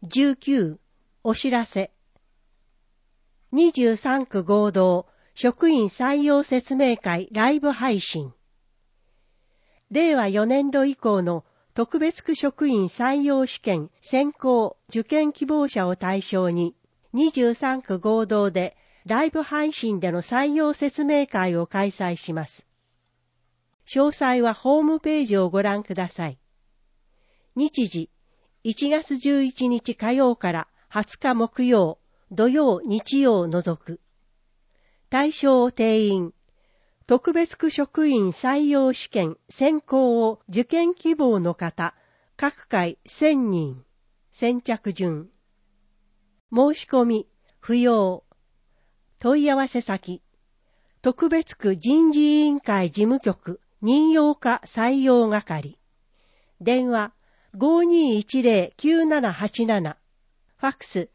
19お知らせ。23区合同職員採用説明会ライブ配信。令和4年度以降の特別区職員採用試験選考受験希望者を対象に23区合同でライブ配信での採用説明会を開催します。詳細はホームページをご覧ください。日時1月11日火曜から20日木曜、土曜、日曜除く。対象定員。特別区職員採用試験選考を受験希望の方、各回1000人。先着順。申し込み、不要。問い合わせ先。特別区人事委員会事務局任用課採用係。電話5210-9787。ファックス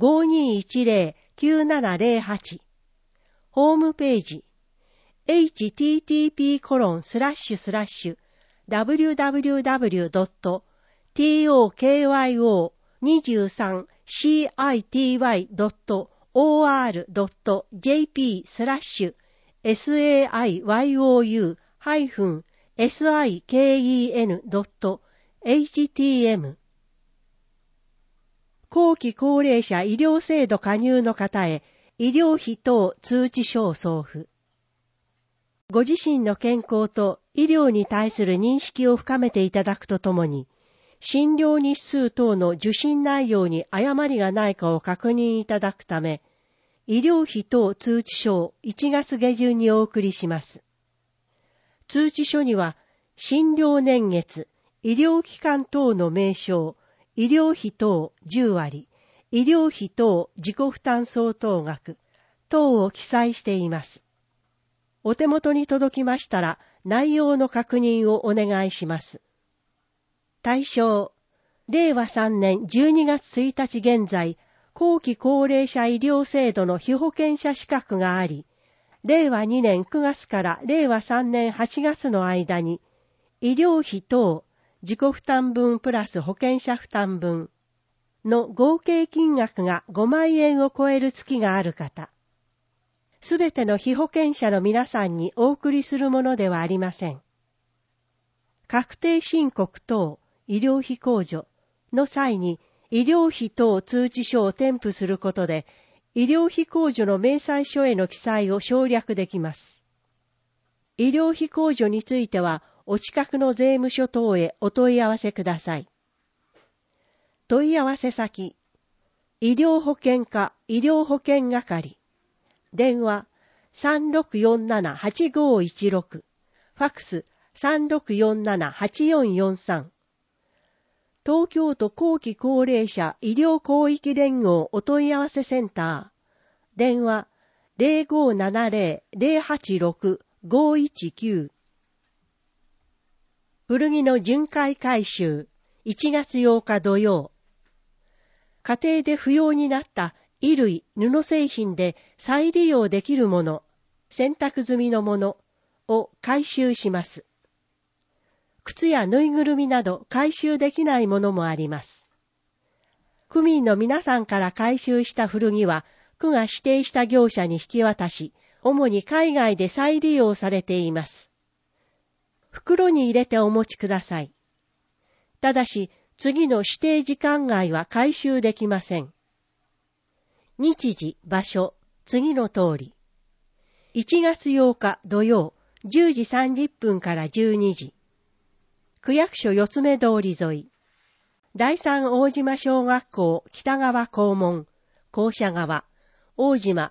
5210-9708。ホームページ www.tokyo23CITY.org.jp/sayon-siken.htm 後期高齢者医療制度加入の方へ医療費等通知書を送付。ご自身の健康と医療に対する認識を深めていただくとともに、診療日数等の受診内容に誤りがないかを確認いただくため、医療費等通知書を1月下旬にお送りします。通知書には、診療年月、医療機関等の名称、医療費等10割、医療費等自己負担相当額等を記載しています。お手元に届きましたら内容の確認をお願いします。対象、令和3年12月1日現在、後期高齢者医療制度の被保険者資格があり、令和2年9月から令和3年8月の間に、医療費等自己負担分プラス保険者負担分の合計金額が5万円を超える月がある方。すべての被保険者の皆さんにお送りするものではありません。確定申告等医療費控除の際に医療費等通知書を添付することで、医療費控除の明細書への記載を省略できます。医療費控除については、お近くの税務署等へお問い合わせください。問い合わせ先、医療保険課医療保険係、電話3647-8516、ファックス3647-8443、東京都後期高齢者医療広域連合お問い合わせセンター、電話0570-086-519、古着の巡回回収、1月8日土曜。家庭で不要になった衣類、布製品で再利用できるもの、洗濯済みのものを回収します。靴やぬいぐるみなど回収できないものもあります。区民の皆さんから回収した古着は、区が指定した業者に引き渡し、主に海外で再利用されています。袋に入れてお持ちください。ただし、次の指定時間外は回収できません。日時、場所、次の通り。1月8日土曜、10時30分から12時。区役所四つ目通り沿い。第三大島小学校北側校門、校舎側、大島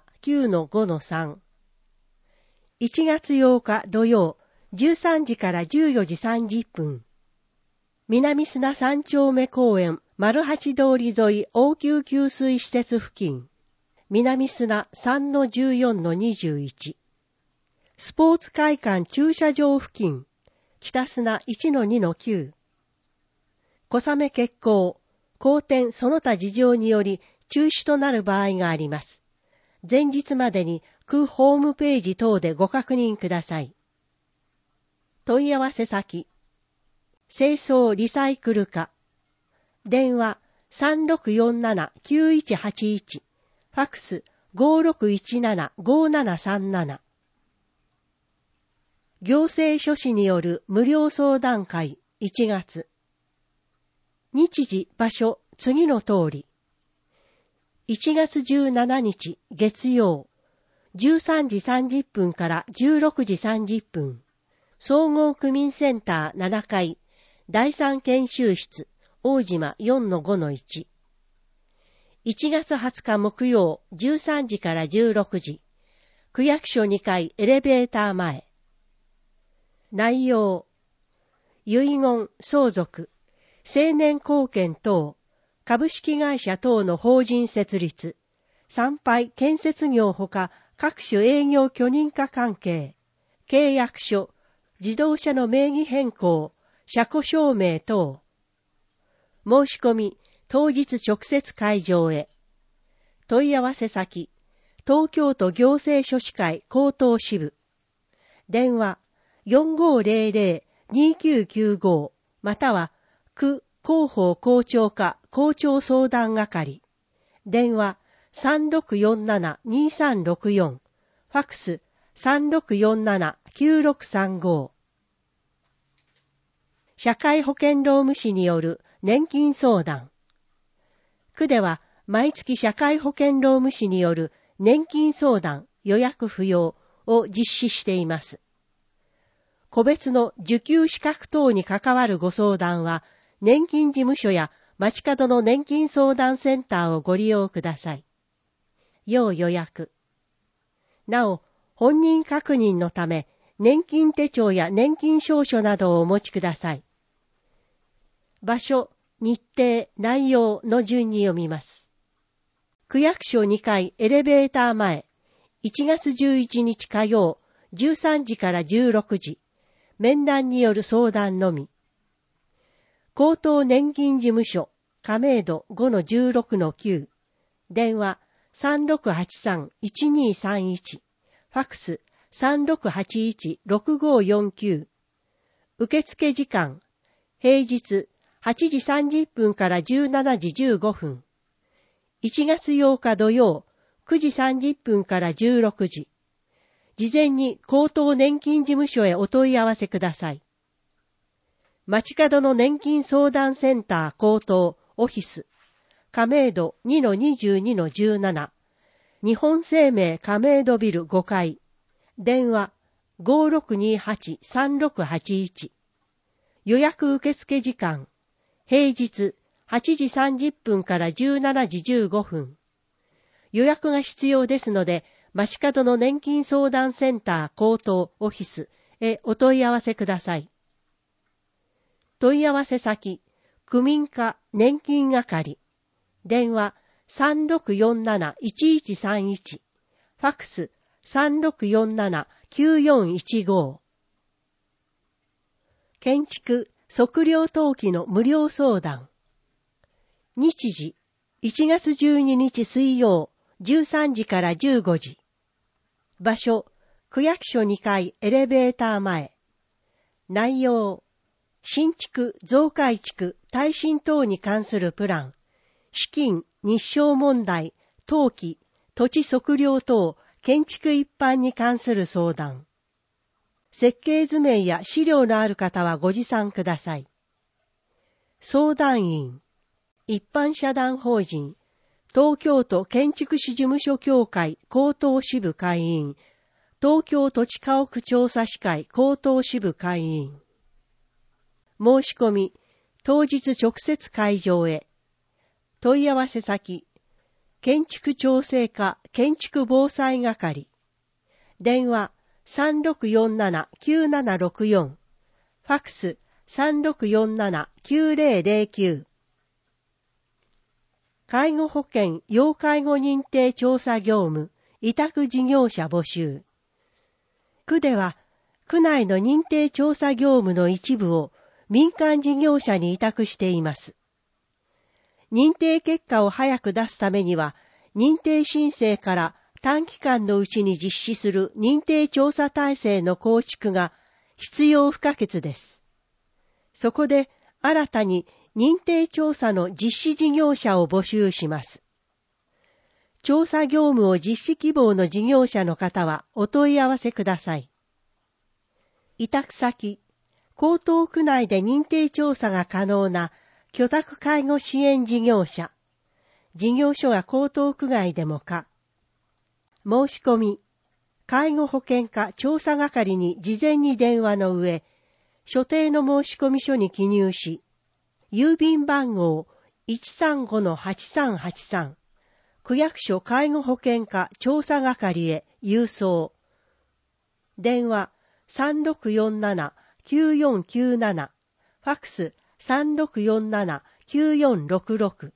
9-5-3。1月8日土曜、13時から14時30分。南砂3丁目公園丸八通り沿い応急給水施設付近。南砂 3-14-21。スポーツ会館駐車場付近。北砂 1-2-9。小雨欠航、荒天その他事情により中止となる場合があります。前日までに区ホームページ等でご確認ください。問い合わせ先、清掃リサイクル課、電話 3647-9181、ファックス5617-5737。行政書士による無料相談会1月。日時場所次の通り。1月17日月曜、13時30分から16時30分、総合区民センター7階、第3研修室、大島 4-5-1。1月20日木曜、13時から16時、区役所2階エレベーター前。内容、遺言、相続、青年貢献等、株式会社等の法人設立、参拝建設業ほか各種営業許認可関係、契約書、自動車の名義変更、車庫証明等。申し込み、当日直接会場へ。問い合わせ先、東京都行政書士会高等支部。電話、4500-2995または、区広報校長課校長相談係。電話、3647-2364。ファックス、3647-9635。社会保険労務士による年金相談。区では、毎月社会保険労務士による年金相談予約不要を実施しています。個別の受給資格等に関わるご相談は、年金事務所や街角の年金相談センターをご利用ください。要予約。なお、本人確認のため、年金手帳や年金証書などをお持ちください。場所、日程、内容の順に読みます。区役所2階エレベーター前、1月11日火曜、13時から16時、面談による相談のみ。高等年金事務所、亀戸 5-16-9、電話3683-1231、ファックス3681-6549。受付時間、平日8時30分から17時15分。1月8日土曜、9時30分から16時。事前に高等年金事務所へお問い合わせください。街角の年金相談センター高等オフィス、亀戸 2-22-17、日本生命亀戸ビル5階、電話 5628-3681。予約受付時間、平日8時30分から17時15分。予約が必要ですので、街角の年金相談センター高等オフィスへお問い合わせください。問い合わせ先、区民課年金係。電話3647-1131。ファックス3647-9415。建築、測量登記の無料相談。日時、1月12日水曜、13時から15時。場所、区役所2階エレベーター前。内容、新築、増改築、耐震等に関するプラン、資金、日照問題、登記、土地測量等、建築一般に関する相談。設計図面や資料のある方はご持参ください。相談員、一般社団法人、東京都建築士事務所協会高等支部会員、東京土地家屋調査士会高等支部会員。申し込み、当日直接会場へ。問い合わせ先、建築調整課建築防災係。電話3647-9764。ファックス3647-9009。介護保険要介護認定調査業務委託事業者募集。区では、区内の認定調査業務の一部を民間事業者に委託しています。認定結果を早く出すためには、認定申請から短期間のうちに実施する認定調査体制の構築が必要不可欠です。そこで新たに認定調査の実施事業者を募集します。調査業務を実施希望の事業者の方はお問い合わせください。委託先、江東区内で認定調査が可能な居宅介護支援事業者。事業所が江東区外でも可。申し込み、介護保険課調査係に事前に電話の上、所定の申込書に記入し、郵便番号 135-8383、区役所介護保険課調査係へ郵送。電話3647-9497、ファックス3647-9466。フ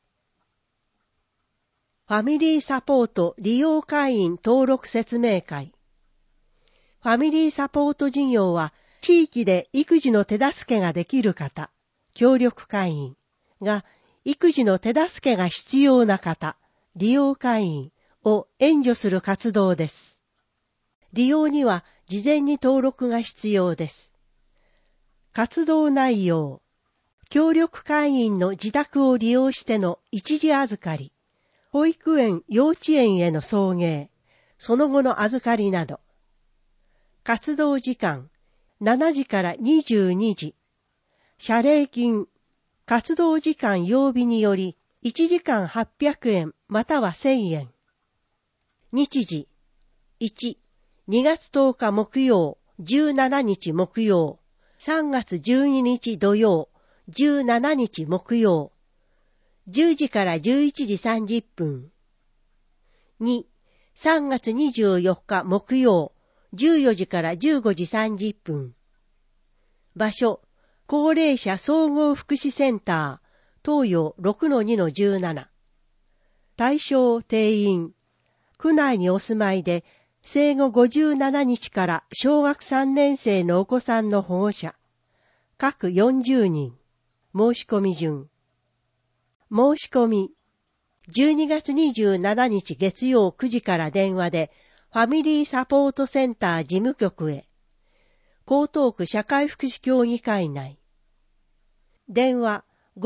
ァミリーサポート利用会員登録説明会。ファミリーサポート事業は地域で育児の手助けができる方、協力会員が育児の手助けが必要な方、利用会員を援助する活動です。利用には事前に登録が必要です。活動内容、協力会員の自宅を利用しての一時預かり、保育園・幼稚園への送迎、その後の預かりなど。活動時間、7時から22時。謝礼金、活動時間曜日により、1時間800円または1000円。日時、1、2月10日木曜、17日木曜、3月12日土曜、17日木曜。10時から11時30分。2、3月24日木曜、14時から15時30分。場所、高齢者総合福祉センター、東洋 6-2-17。対象定員、区内にお住まいで、生後57日から小学3年生のお子さんの保護者、各40人。申し込み順。申し込み。12月27日月曜9時から電話で、ファミリーサポートセンター事務局へ。江東区社会福祉協議会内。電話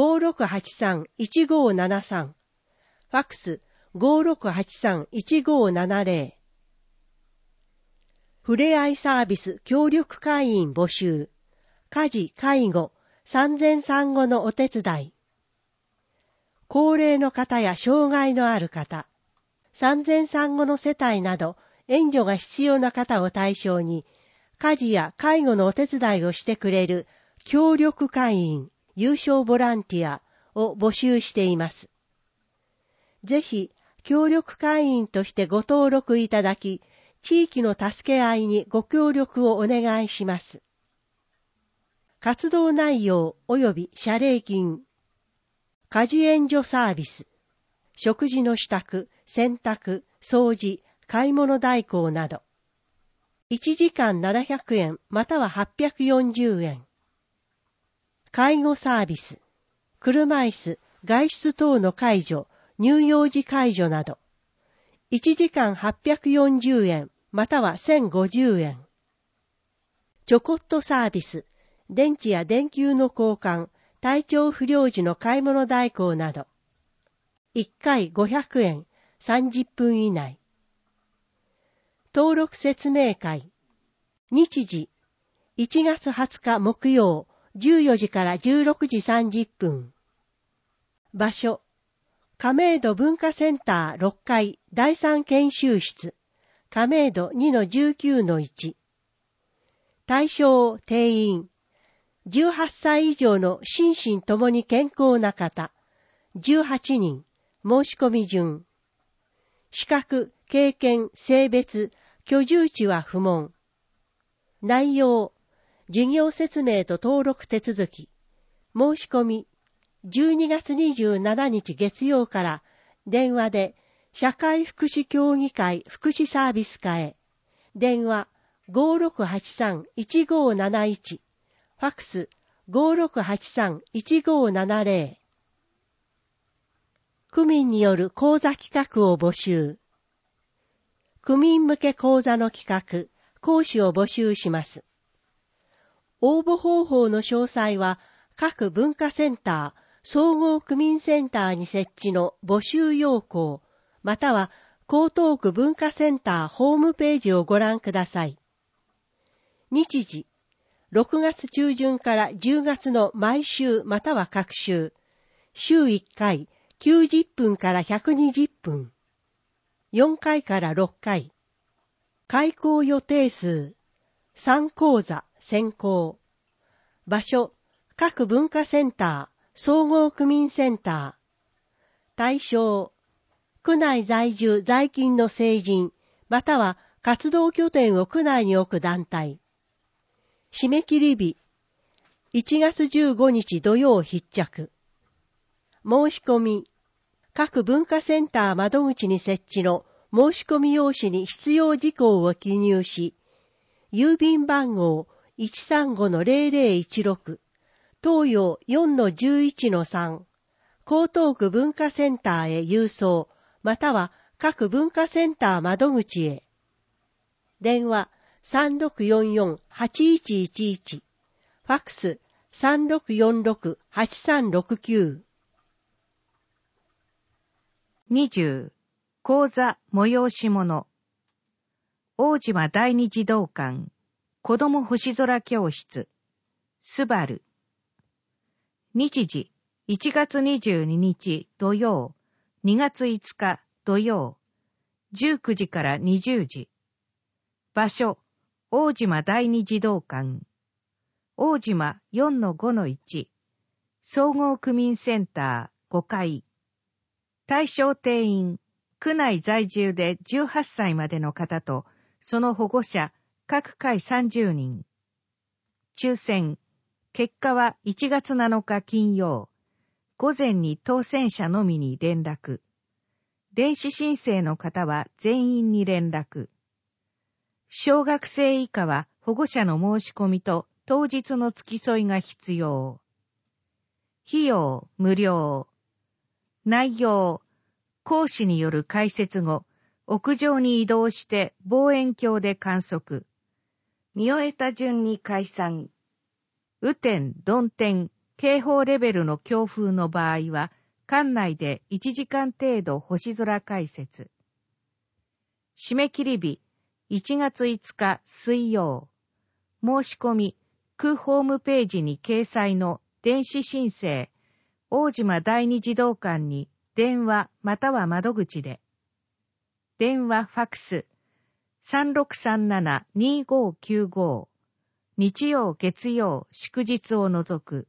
5683-1573。ファックス 5683-1570。ふれあいサービス協力会員募集。家事・介護、産前産後のお手伝い。高齢の方や障害のある方、産前産後の世帯など援助が必要な方を対象に、家事や介護のお手伝いをしてくれる協力会員、有償ボランティアを募集しています。ぜひ、協力会員としてご登録いただき、地域の助け合いにご協力をお願いします。活動内容及び謝礼金、家事援助サービス、食事の支度、洗濯、掃除、買い物代行など。1時間700円または840円。介護サービス、車椅子、外出等の介助、乳幼児介助など。1時間840円または1050円。ちょこっとサービス、電池や電球の交換、体調不良時の買い物代行など。1回500円、30分以内。登録説明会。日時、1月20日木曜、14時から16時30分。場所、亀戸文化センター6階第3研修室、亀戸 2-19-1。対象定員、18歳以上の心身ともに健康な方、18人、申し込み順。資格、経験、性別、居住地は不問。内容、事業説明と登録手続き。申し込み、12月27日月曜から電話で社会福祉協議会福祉サービス課へ。電話 5683-1571。ファックス 5683-1570。区民による講座企画を募集。区民向け講座の企画、講師を募集します。応募方法の詳細は各文化センター、 総合区民センターに設置の募集要項、または江東区文化センターホームページをご覧ください。日時、6月中旬から10月の毎週または各週、週1回90分から120分、4回から6回、開講予定数、3講座先行、場所、各文化センター、総合区民センター、対象、区内在住在勤の成人、または活動拠点を区内に置く団体。締め切り日、1月15日土曜必着。申し込み、各文化センター窓口に設置の申し込み用紙に必要事項を記入し、郵便番号 135-0016、東洋 4-11-3、江東区文化センターへ郵送、または各文化センター窓口へ。電話3644-8111、ファックス3646-8369。 20、講座催し物。大島第二児童館、子ども星空教室、スバル。日時、1月22日土曜、2月5日土曜、19時から20時。場所、大島第二児童館、大島 4-5-1、総合区民センター5階。対象定員、区内在住で18歳までの方と、その保護者、各回30人。抽選、結果は1月7日金曜、午前に当選者のみに連絡。電子申請の方は全員に連絡。小学生以下は保護者の申し込みと当日の付き添いが必要。費用無料。内容、講師による解説後、屋上に移動して望遠鏡で観測。見終えた順に解散。雨天、曇天、警報レベルの強風の場合は、館内で1時間程度星空解説。締め切り日、1月5日水曜。申し込み、区ホームページに掲載の電子申請、大島第二児童館に電話または窓口で。電話ファックス、3637-2595。日曜月曜祝日を除く。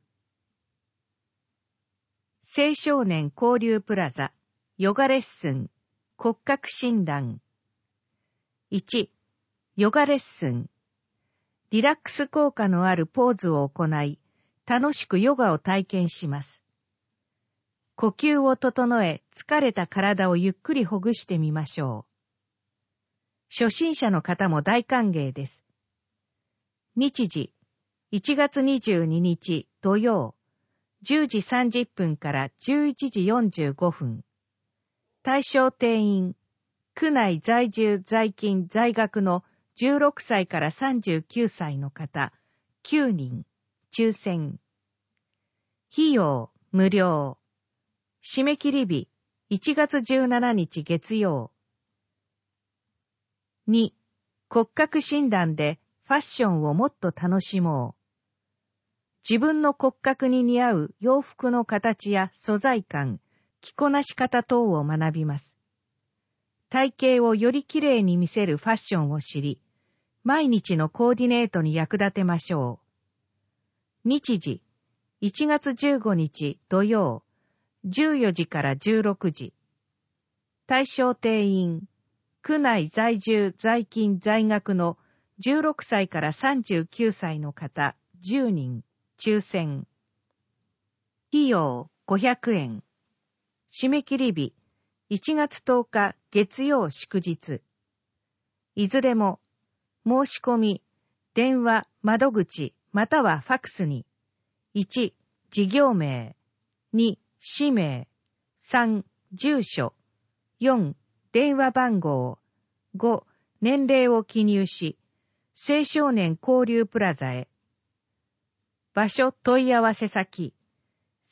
青少年交流プラザ、ヨガレッスン、骨格診断。1、ヨガレッスン。リラックス効果のあるポーズを行い、楽しくヨガを体験します。呼吸を整え、疲れた体をゆっくりほぐしてみましょう。初心者の方も大歓迎です。日時、1月22日土曜、10時30分から11時45分。対象定員、区内在住在勤在学の16歳から39歳の方、9人、抽選。費用、無料。締め切り日、1月17日月曜。2、骨格診断でファッションをもっと楽しもう。自分の骨格に似合う洋服の形や素材感、着こなし方等を学びます。体型をよりきれいに見せるファッションを知り、毎日のコーディネートに役立てましょう。日時、1月15日土曜、14時から16時。対象定員、区内在住在勤在学の16歳から39歳の方10人、抽選。費用500円。締め切り日、1月10日月曜祝日。いずれも、申し込み、電話、窓口、またはファックスに、1、事業名、2、氏名、3、住所、4、電話番号、5、年齢を記入し、青少年交流プラザへ。場所問い合わせ先、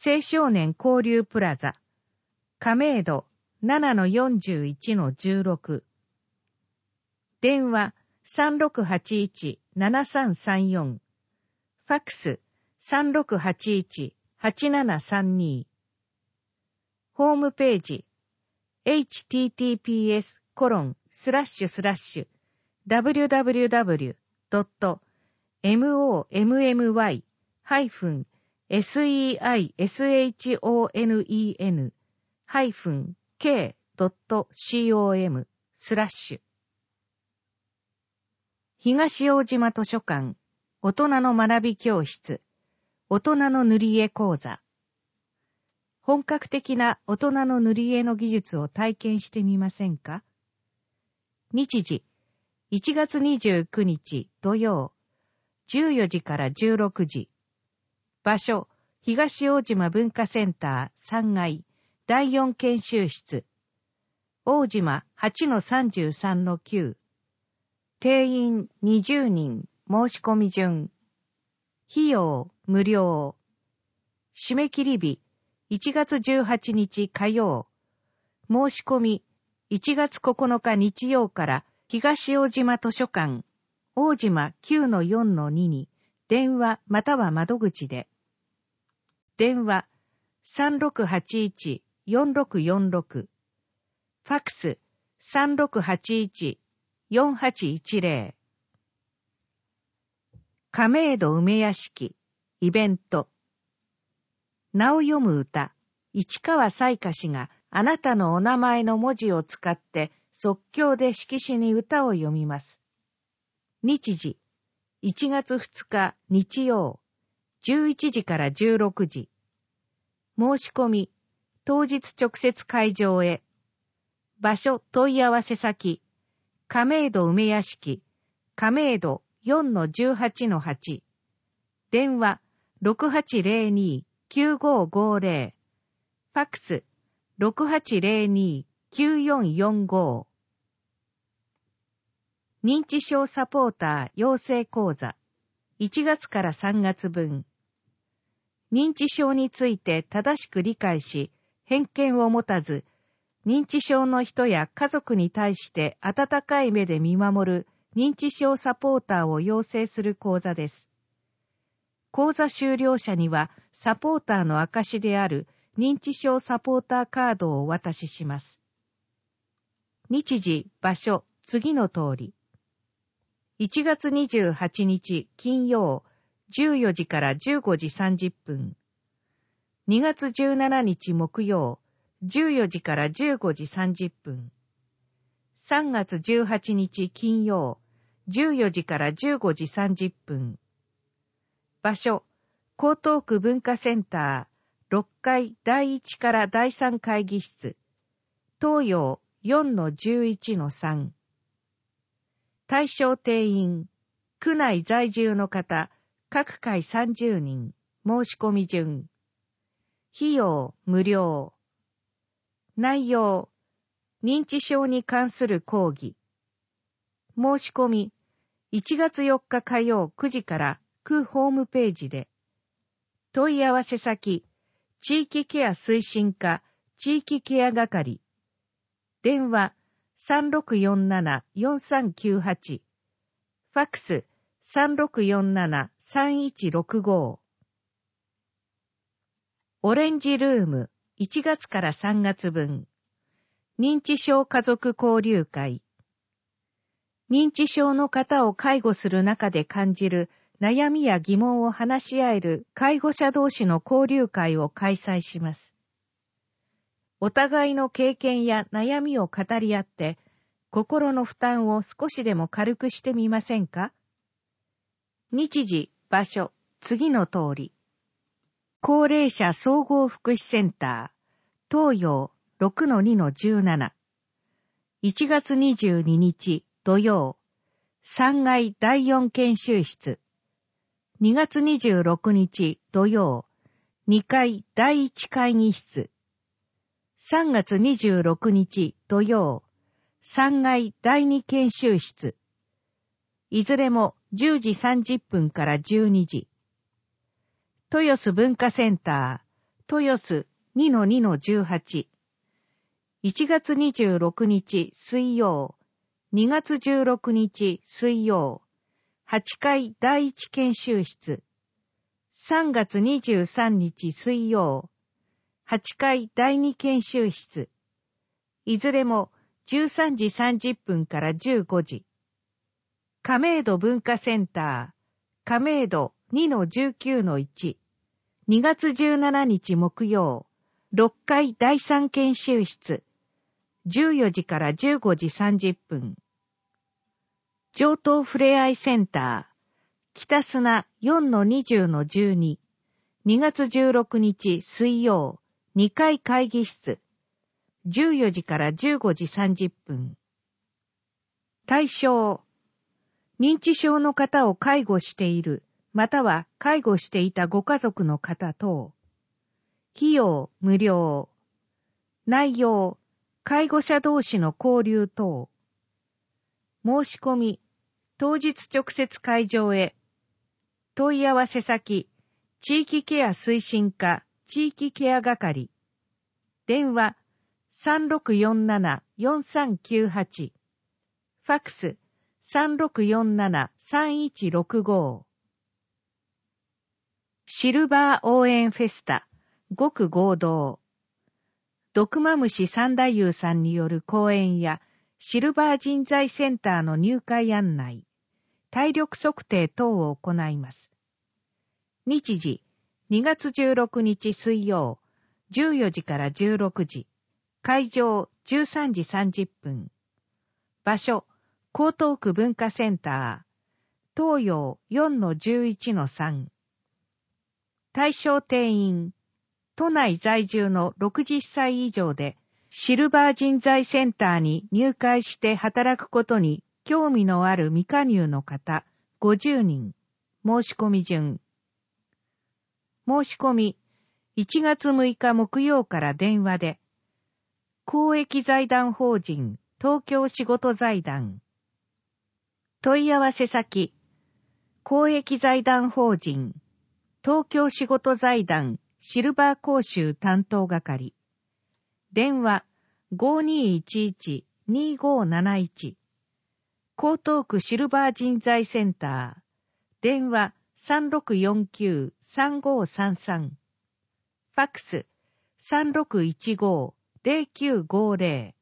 青少年交流プラザ、亀戸 7-41-16。電話3681-7334。ファックス3681-8732。ホームページ https://www.mommyseishon-k.com/東大島図書館大人の学び教室大人の塗り絵講座。本格的な大人の塗り絵の技術を体験してみませんか？日時1月29日土曜14時から16時。場所東大島文化センター3階第4研修室。大島 8-33-9。定員20人。申し込み順。費用無料。締め切り日1月18日火曜。申し込み1月9日日曜から東大島図書館大島 9-4-2 に電話または窓口で。電話3681-4646。ファックス3681-4810。亀戸梅屋敷イベント。名を読む歌、市川彩花氏があなたのお名前の文字を使って即興で色紙に歌を読みます。日時、1月2日日曜、11時から16時。申し込み、当日直接会場へ。場所問い合わせ先、亀戸梅屋敷、亀戸 4-18-8。電話6802-9550。ファックス6802-9445。認知症サポーター養成講座1月から3月分。認知症について正しく理解し、偏見を持たず、認知症の人や家族に対して温かい目で見守る認知症サポーターを養成する講座です。講座修了者にはサポーターの証である認知症サポーターカードをお渡しします。日時、場所、次の通り。1月28日金曜14時から15時30分。2月17日木曜14時から15時30分。3月18日金曜14時から15時30分。場所、江東区文化センター6階第1から第3会議室。東洋 4-11-3。対象定員、区内在住の方、各回30人、申し込み順。費用無料。内容、認知症に関する講義。申し込み、1月4日火曜9時から区ホームページで。問い合わせ先、地域ケア推進課、地域ケア係。電話、3647-4398。ファックス、3647-3165。オレンジルーム、1月から3月分。認知症家族交流会。認知症の方を介護する中で感じる悩みや疑問を話し合える介護者同士の交流会を開催します。お互いの経験や悩みを語り合って、心の負担を少しでも軽くしてみませんか？日時、場所、次の通り。高齢者総合福祉センター、東洋 6-2-17。1月22日土曜、3階第4研修室。2月26日土曜、2階第1会議室。3月26日土曜、3階第2研修室。いずれも10時30分から12時。豊洲文化センター、 豊洲 2-2-18。1月26日水曜、2月16日水曜、8階第一研修室。3月23日水曜、8階第二研修室。いずれも13時30分から15時。亀戸文化センター、亀戸 2-19-1。2月17日木曜、6階第三研修室。14時から15時30分。上東ふれあいセンター、北砂 4-20-12。2月16日水曜、2階会議室。14時から15時30分。対象。認知症の方を介護している、または介護していたご家族の方等。費用無料。内容、介護者同士の交流等。申し込み、当日直接会場へ。問い合わせ先、地域ケア推進課、地域ケア係。電話、3647-4398。ファクス、3647-3165。シルバー応援フェスタ、極合同。ドクマムシ三太夫さんによる講演や、シルバー人材センターの入会案内、体力測定等を行います。日時、2月16日水曜、14時から16時。会場、13時30分。場所、江東区文化センター、東洋 4-11-3。対象定員、都内在住の60歳以上で、シルバー人材センターに入会して働くことに興味のある未加入の方、50人。申し込み順。申し込み、1月6日木曜から電話で、公益財団法人、東京仕事財団。問い合わせ先、公益財団法人、東京仕事財団シルバー講習担当係。電話 5211-2571。江東区シルバー人材センター。電話 3649-3533。ファックス 3615-0950。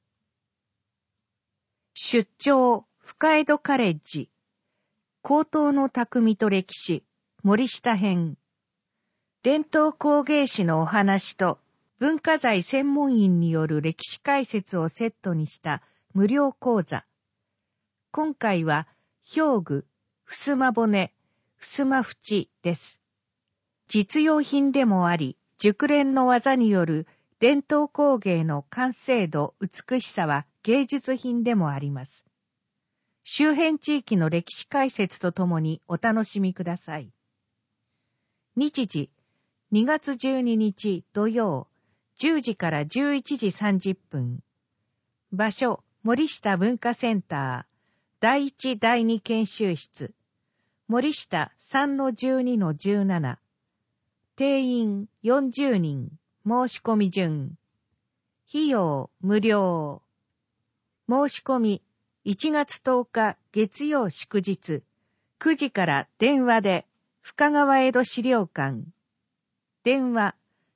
出張深江戸カレッジ。高等の匠と歴史、森下編。伝統工芸士のお話と文化財専門員による歴史解説をセットにした無料講座。今回は表具、襖骨、襖縁です。実用品でもあり、熟練の技による伝統工芸の完成度、美しさは芸術品でもあります。周辺地域の歴史解説とともにお楽しみください。日時、2月12日土曜、10時から11時30分。場所、森下文化センター、第1第2研修室。森下 3-12-17。定員40人。申し込み順。費用無料。申し込み1月10日月曜祝日。9時から電話で深川江戸資料館。電話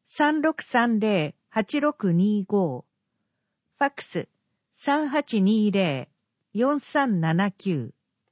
3630-8625。ファックス 3820-4379。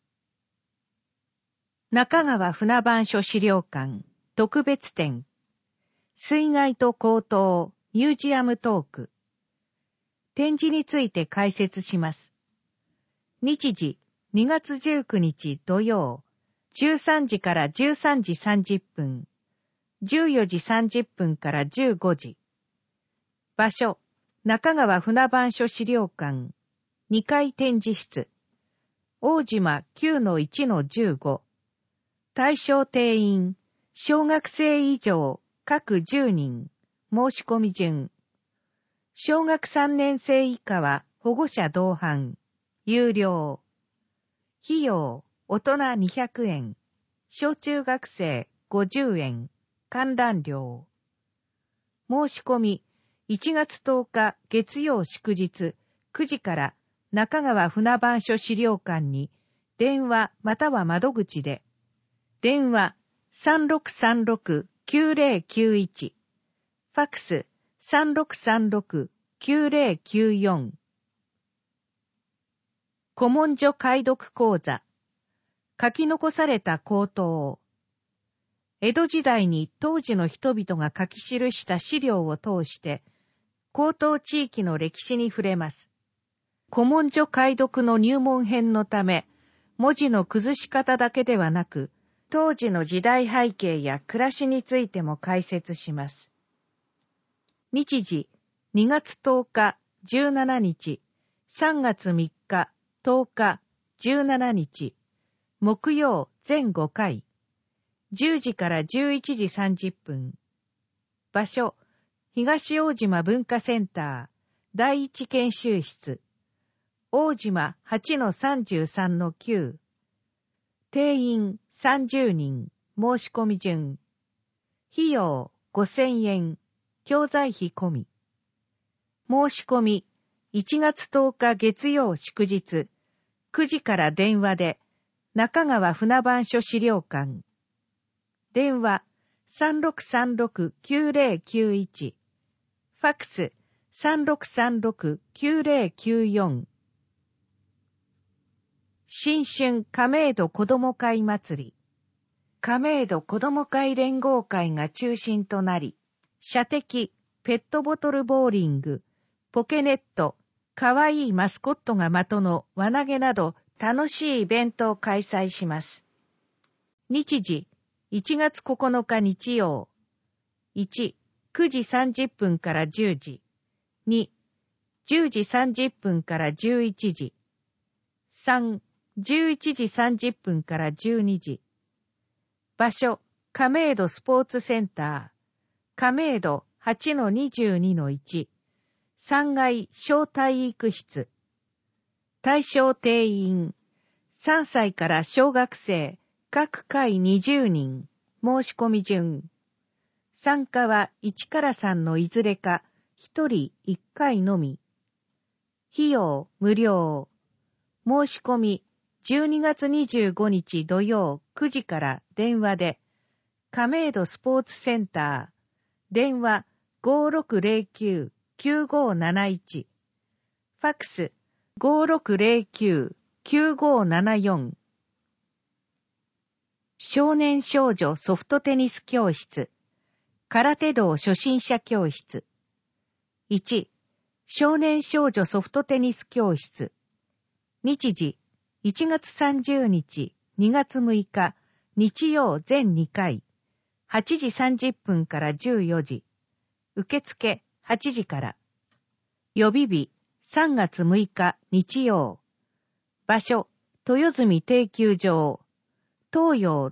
中川船番所資料館特別展。水害と高騰ミュージアムトーク。展示について解説します。日時2月19日土曜、13時から13時30分。14時30分から15時。場所、中川船番所資料館、2階展示室。大島 9-1-15。対象定員、小学生以上、各10人。申し込み順。小学3年生以下は保護者同伴。有料。費用、大人200円。小中学生50円。観覧料。 申し込み、1月10日月曜祝日9時から中川船番所資料館に電話または窓口で、電話 3636-9091、ファックス 3636-9094。古文書解読講座。書き残された口頭。江戸時代に当時の人々が書き記した資料を通して、口頭地域の歴史に触れます。古文書解読の入門編のため、文字の崩し方だけではなく、当時の時代背景や暮らしについても解説します。日時、2月10日、17日、3月3日、10日、17日、木曜全5回、10時から11時30分。場所、東大島文化センター、第一研修室、大島 8-33-9。定員30人、申し込み順。費用5000円、教材費込み。申し込み、1月10日月曜祝日、9時から電話で、中川船番所資料館。電話、3636-9091。ファックス、3636-9094。新春亀戸子ども会祭り。亀戸子ども会連合会が中心となり、射的、ペットボトルボーリング、ポケネット、かわいいマスコットが的の輪投げなど楽しいイベントを開催します。日時、1月9日日曜。1、9時30分から10時。2、10時30分から11時。3、11時30分から12時。場所、亀戸スポーツセンター。亀戸 8-22-1。3階小体育室。対象定員。3歳から小学生、各回20人。申し込み順。参加は1から3のいずれか、1人1回のみ。費用無料。申し込み、12月25日土曜9時から電話で、亀戸スポーツセンター、電話 5609-9571、ファックス 5609-9574。少年少女ソフトテニス教室、空手道初心者教室。1、少年少女ソフトテニス教室。日時、1月30日、2月6日、日曜全2回、8時30分から14時。受付8時から。予備日、3月6日、日曜。場所、豊住定休場。東洋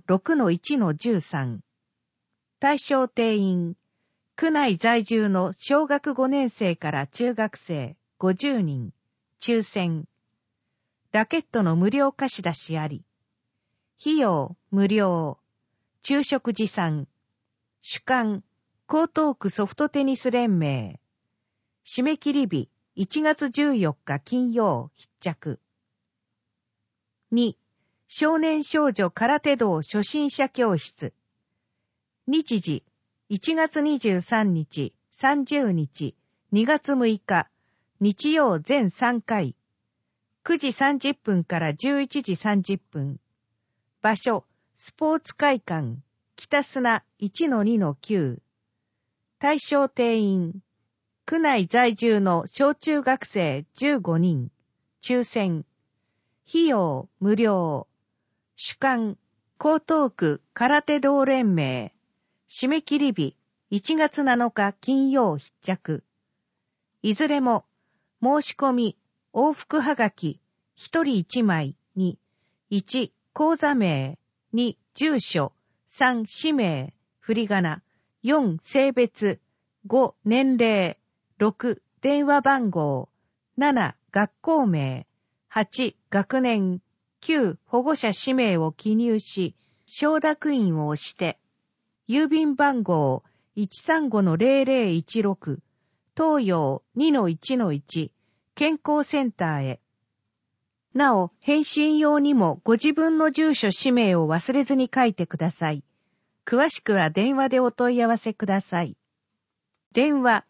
6-1-13。対象定員、区内在住の小学5年生から中学生50人、抽選。ラケットの無料貸し出しあり。費用無料。昼食持参。主幹、江東区ソフトテニス連盟。締め切り日、1月14日金曜必着。2、少年少女空手道初心者教室。日時、1月23日、30日、2月6日、日曜全3回。9時30分から11時30分。場所、スポーツ会館、北砂 1-2-9。対象定員、区内在住の小中学生15人、抽選。費用無料。主幹、江東区空手道連盟。締め切り日、1月7日金曜必着。いずれも、申し込み、往復はがき、1人1枚に、1、口座名、2、住所、3、氏名、振り仮名、4、性別、5、年齢、6、電話番号、7、学校名、8、学年、9、保護者氏名を記入し、承諾印を押して、郵便番号 135-0016、東洋 2-1-1、健康センターへ。なお、返信用にもご自分の住所氏名を忘れずに書いてください。詳しくは電話でお問い合わせください。電話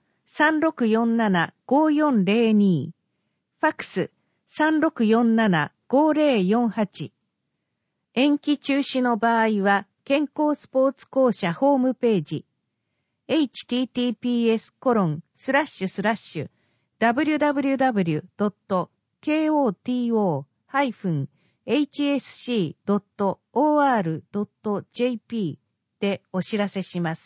3647-5402、ファックス3647-5048。延期中止の場合は、健康スポーツ公社ホームページ、https://www.koto-hsc.or.jp でお知らせします。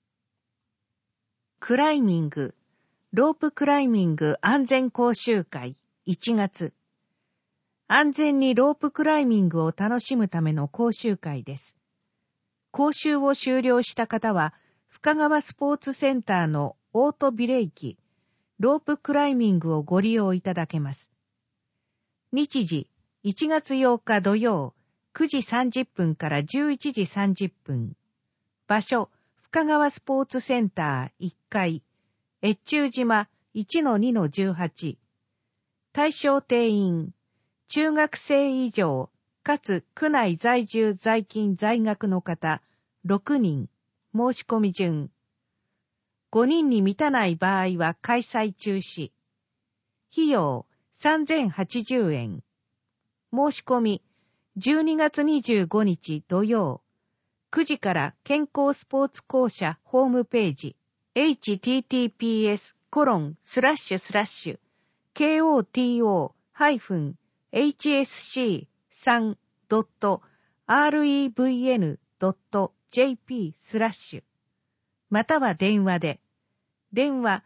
クライミング、ロープクライミング安全講習会1月。安全にロープクライミングを楽しむための講習会です。講習を修了した方は、深川スポーツセンターのオートビレイキ、ロープクライミングをご利用いただけます。日時、1月8日土曜、9時30分から11時30分。場所、深川スポーツセンター1階、越中島 1-2-18。対象定員、中学生以上、かつ区内在住在勤在学の方、6人。申し込み順。5人に満たない場合は開催中止。費用3080円。申し込み12月25日土曜。9時から健康スポーツ公社ホームページ https://koto-hsc3.revn.jp/ または電話で。電話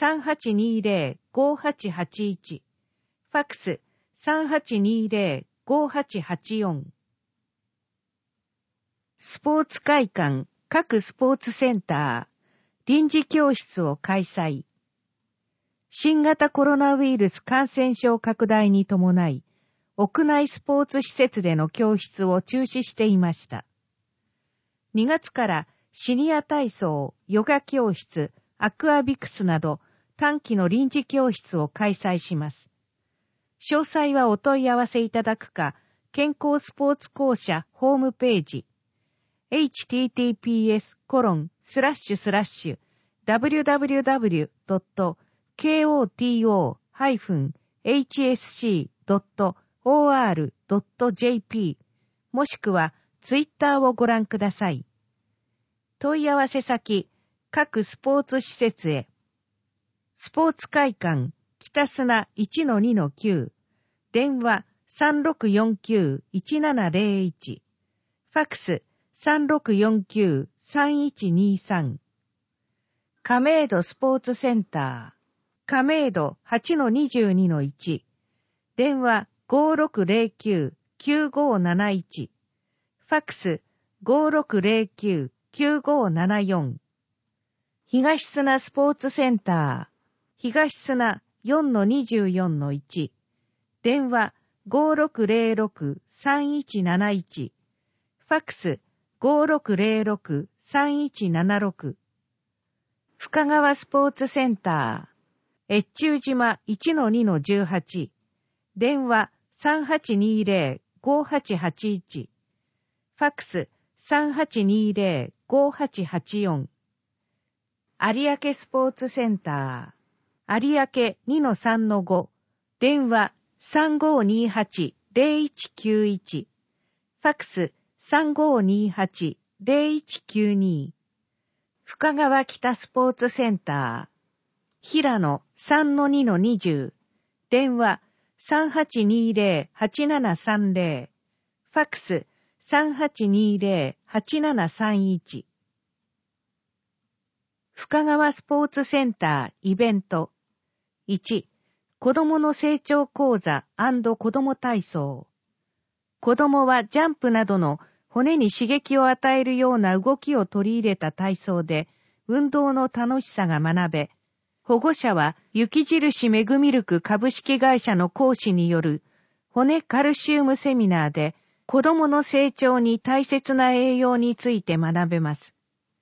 3820-5881。ファックス3820-5884。スポーツ会館各スポーツセンター臨時教室を開催。新型コロナウイルス感染症拡大に伴い、屋内スポーツ施設での教室を中止していました。2月からシニア体操、ヨガ教室、アクアビクスなど短期の臨時教室を開催します。詳細はお問い合わせいただくか、健康スポーツ公社ホームページ、https://www.koto-hsc.or.jp もしくはツイッターをご覧ください。問い合わせ先、各スポーツ施設へ。スポーツ会館、北砂 1-2-9、電話3649-1701、ファックス3649-3123。亀戸スポーツセンター、亀戸 8-22-1、電話5609-9571、ファックス5609-9574。東砂スポーツセンター、東砂 4-24-1、電話5606-3171、ファックス5606-3176。深川スポーツセンター、越中島 1-2-18、電話3820-5881、ファックス3820-5884。有明スポーツセンター、有明 2-3-5、電話3528-0191、ファックス3528-0192。深川北スポーツセンター、平野 3-2-20、電話3820-8730、ファックス3820-8731。深川スポーツセンターイベント。1、子供の成長講座&子供体操。子供はジャンプなどの骨に刺激を与えるような動きを取り入れた体操で運動の楽しさが学べ、保護者は雪印メグミルク株式会社の講師による骨カルシウムセミナーで子供の成長に大切な栄養について学べます。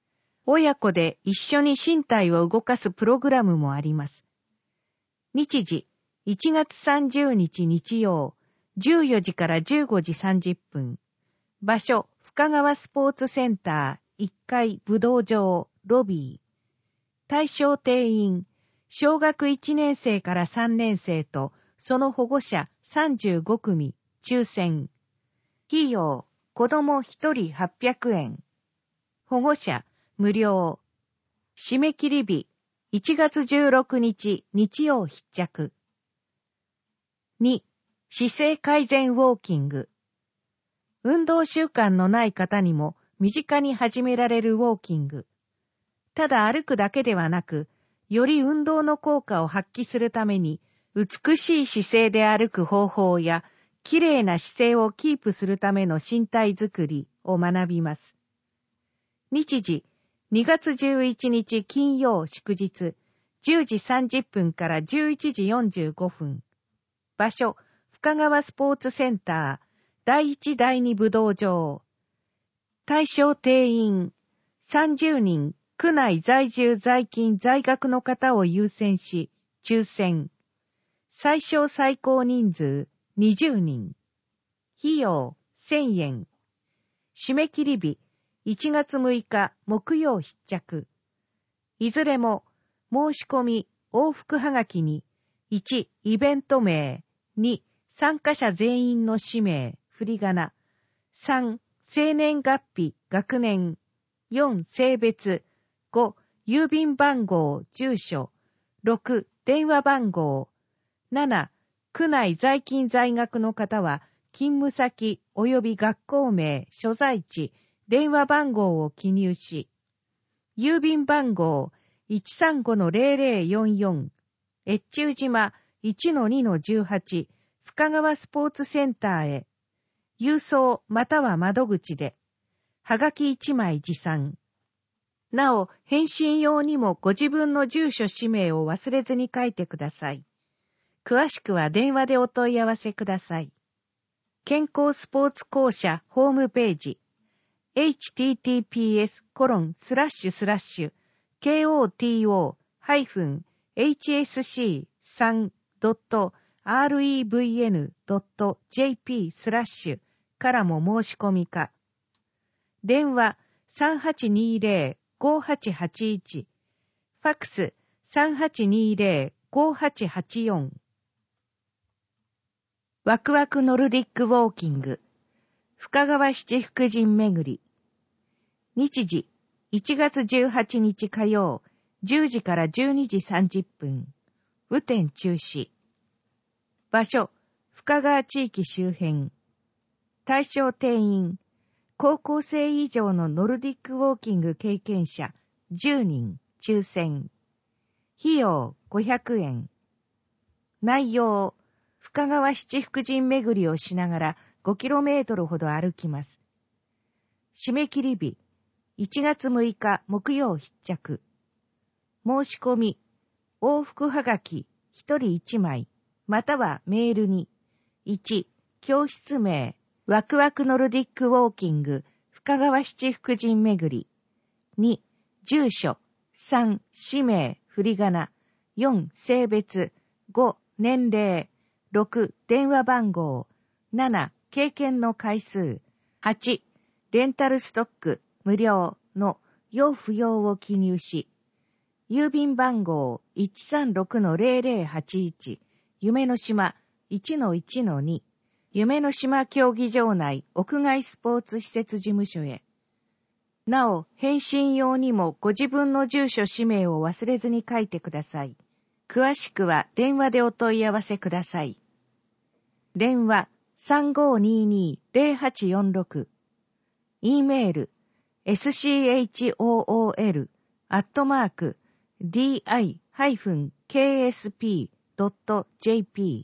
親子で一緒に身体を動かすプログラムもあります。日時、1月30日日曜、14時から15時30分。場所、深川スポーツセンター1階武道場ロビー。対象定員、小学1年生から3年生とその保護者35組、抽選。費用、子供1人800円。保護者、無料。締め切り日、1月16日日曜必着。2、姿勢改善ウォーキング。運動習慣のない方にも身近に始められるウォーキング。ただ歩くだけではなく、より運動の効果を発揮するために、美しい姿勢で歩く方法や、きれいな姿勢をキープするための身体づくりを学びます。日時、2月11日金曜祝日、10時30分から11時45分。場所、深川スポーツセンター、第1第2武道場。対象定員、30人、区内在住在勤在学の方を優先し、抽選。最小最高人数、20人。費用、1000円。締め切り日、1月6日木曜必着。いずれも、申し込み、往復はがきに、1、イベント名、2、参加者全員の氏名、振り仮名、3、生年月日、学年、4、性別、5、郵便番号、住所、6、電話番号、7、区内在勤在学の方は、勤務先及び学校名、所在地、電話番号を記入し、郵便番号 135-0044、越中島 1-2-18、深川スポーツセンターへ、郵送または窓口で、はがき1枚持参。なお、返信用にもご自分の住所氏名を忘れずに書いてください。詳しくは電話でお問い合わせください。健康スポーツ公社ホームページ、https://koto-hsc3.revn.jp/ からも申し込みか。電話3820-5881、ファックス3820-5884。ワクワクノルディックウォーキング、深川七福神巡り。日時、1月18日火曜、10時から12時30分。雨天中止。場所、深川地域周辺。対象定員、高校生以上のノルディックウォーキング経験者10人、抽選。費用500円。内容、深川七福神巡りをしながら 5km ほど歩きます。締め切り日、1月6日木曜必着。申し込み、往復はがき1人1枚、またはメールに、1、教室名、ワクワクノルディックウォーキング、深川七福神巡り。2、住所。3、氏名、振り仮名。4、性別。5、年齢。6、電話番号。7、経験の回数。8、レンタルストック、無料の要不要を記入し、郵便番号 136-0081、夢の島 1-1-2、夢の島競技場内屋外スポーツ施設事務所へ。なお、返信用にもご自分の住所氏名を忘れずに書いてください。詳しくは電話でお問い合わせください。電話 3522-0846、E メール school.di-ksp.jp。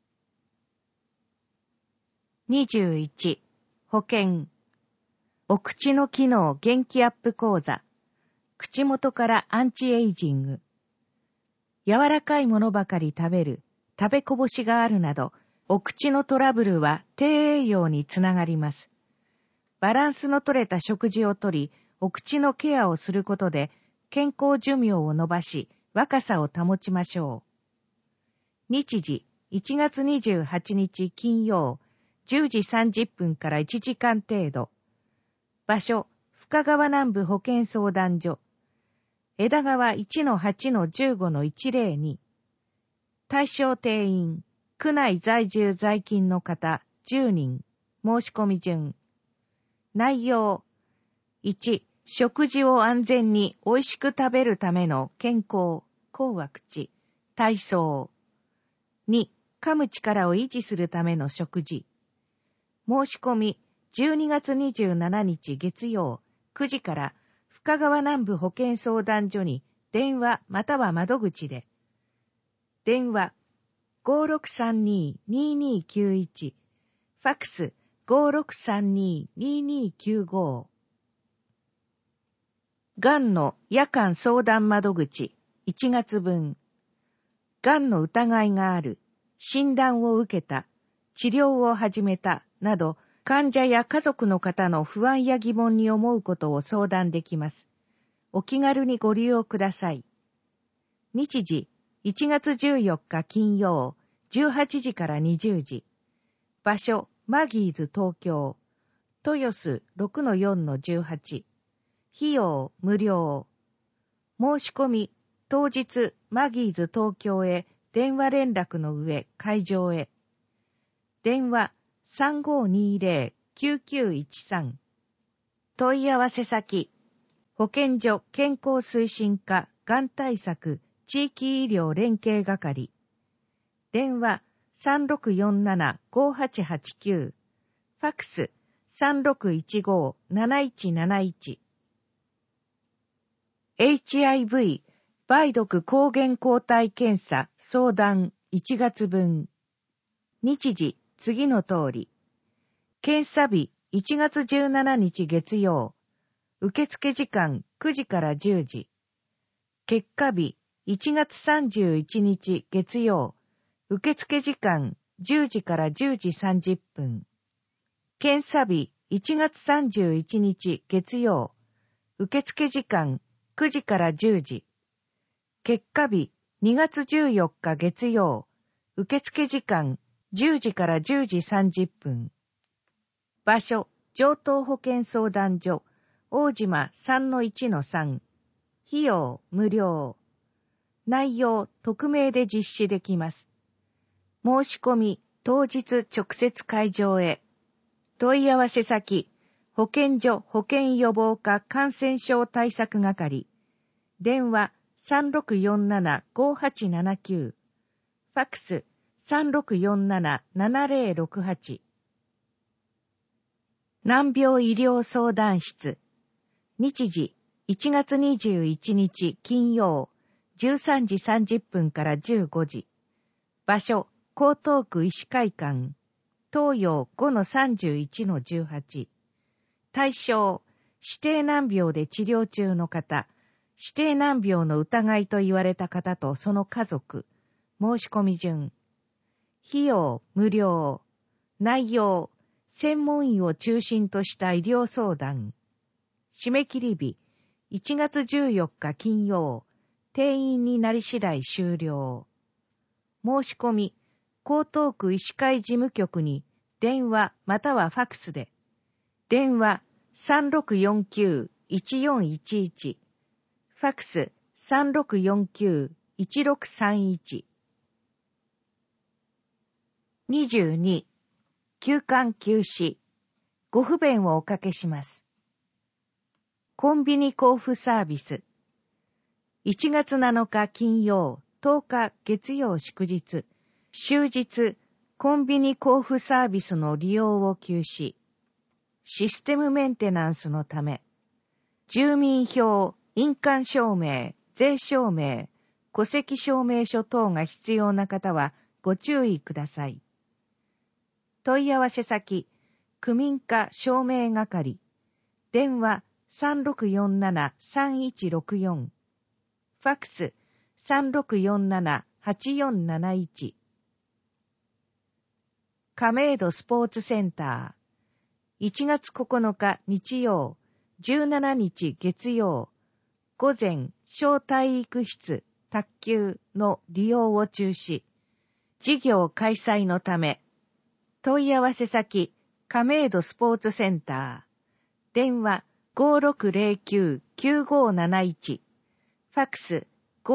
21. 保険。お口の機能元気アップ講座。口元からアンチエイジング。柔らかいものばかり食べる、食べこぼしがあるなど、お口のトラブルは低栄養につながります。バランスの取れた食事をとり、 お口のケアをすることで健康寿命を伸ばし、若さを保ちましょう。日時、1月28日金曜、10時30分から1時間程度。場所、深川南部保健相談所。枝川 1-8-15-102。対象定員、区内在住在勤の方10人。申し込み順。内容。1、食事を安全に美味しく食べるための健康、口枠地、体操。2、噛む力を維持するための食事。申し込み、12月27日月曜9時から深川南部保健相談所に電話または窓口で。電話 5632-2291 ファックス 5632-2295。 がんの夜間相談窓口1月分。がんの疑いがある、診断を受けた、治療を始めたなど、患者や家族の方の不安や疑問に思うことを相談できます。お気軽にご利用ください。日時、1月14日金曜、18時から20時。場所、マギーズ東京。豊洲 6-4-18。費用、無料。申し込み、当日、マギーズ東京へ電話連絡の上、会場へ。電話、3520-9913。問い合わせ先、保健所健康推進課がん対策地域医療連携係。電話、3647-5889。ファックス、3615-7171。HIV、梅毒抗原抗体検査相談1月分。日時、次の通り。検査日、1月17日月曜。受付時間9時から10時。結果日、1月31日月曜。受付時間10時から10時30分。検査日、1月31日月曜。受付時間9時から10時。結果日、2月14日月曜。受付時間10時から10時30分。場所、城東保健相談所、大島 3-1-3。費用、無料。内容、匿名で実施できます。申し込み、当日直接会場へ。問い合わせ先、保健所保健予防課感染症対策係。電話、3647-5879。ファックス、3647-7068。難病医療相談室。日時、1月21日金曜、13時30分から15時。場所、江東区医師会館。東洋 5-31-18。対象、指定難病で治療中の方、指定難病の疑いと言われた方とその家族。申し込み順。費用、無料。内容、専門医を中心とした医療相談。締め切り日、1月14日金曜。定員になり次第終了。申し込み、江東区医師会事務局に電話またはファックスで。電話 3649-1411。ファックス 3649-1631。22、休館休止。ご不便をおかけします。コンビニ交付サービス。1月7日金曜、10日月曜祝日、終日、コンビニ交付サービスの利用を休止。システムメンテナンスのため、住民票、印鑑証明、税証明、戸籍証明書等が必要な方はご注意ください。問い合わせ先、区民課証明係。電話3647-3164。ファックス3647-8471。亀戸スポーツセンター。1月9日日曜、 17日月曜、午前小体育室卓球の利用を中止。事業開催のため、問い合わせ先、亀戸スポーツセンター。電話 5609-9571。ファックス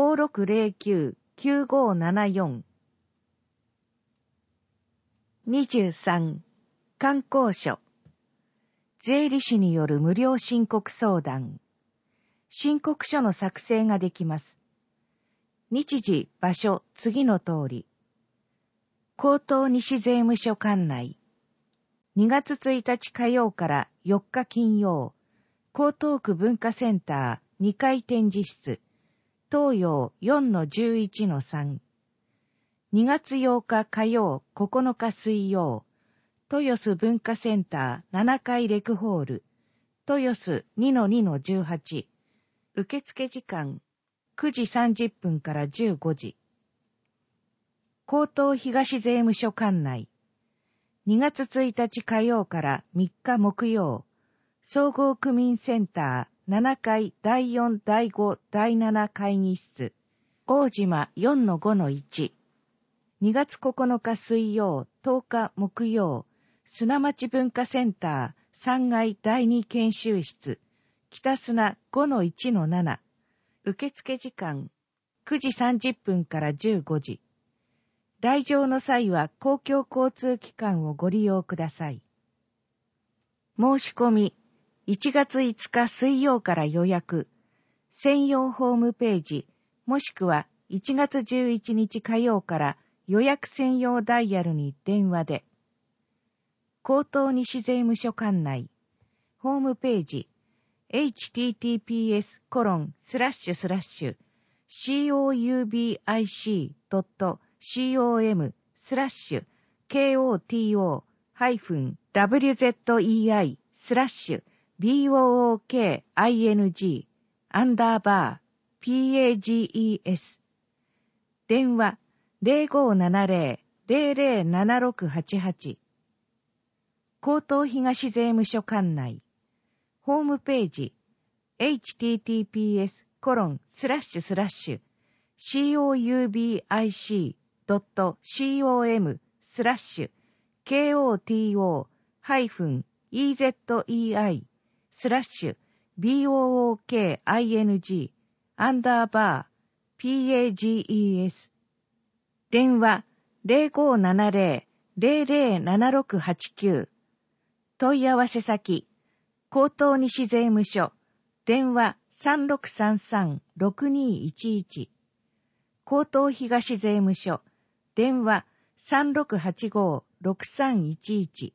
5609-9574。23. 観光所。税理士による無料申告相談。申告書の作成ができます。日時、場所、次の通り。江東西税務署管内。2月1日火曜から4日金曜。江東区文化センター2階展示室。東洋 4-11-3。2月8日火曜、9日水曜。豊洲文化センター7階レクホール。豊洲 2-2-18。受付時間9時30分から15時。江東東税務署管内。2月1日火曜から3日木曜。総合区民センター7階第4第5第7会議室。大島 4-5-1。2月9日水曜、10日木曜。砂町文化センター3階第2研修室。北砂 5-1-7。受付時間9時30分から15時。来場の際は公共交通機関をご利用ください。申し込み1月5日水曜から予約。専用ホームページもしくは1月11日火曜から予約専用ダイヤルに電話で。江東西税務署管内。ホームページhttps://coub-wzeing_pages。電話0570-007688。江東東税務署管内。ホームページhttps://coub-coting_pages。電話0570-007689。問い合わせ先江東西税務署。電話 3633-6211。江東東税務署。電話 3685-6311。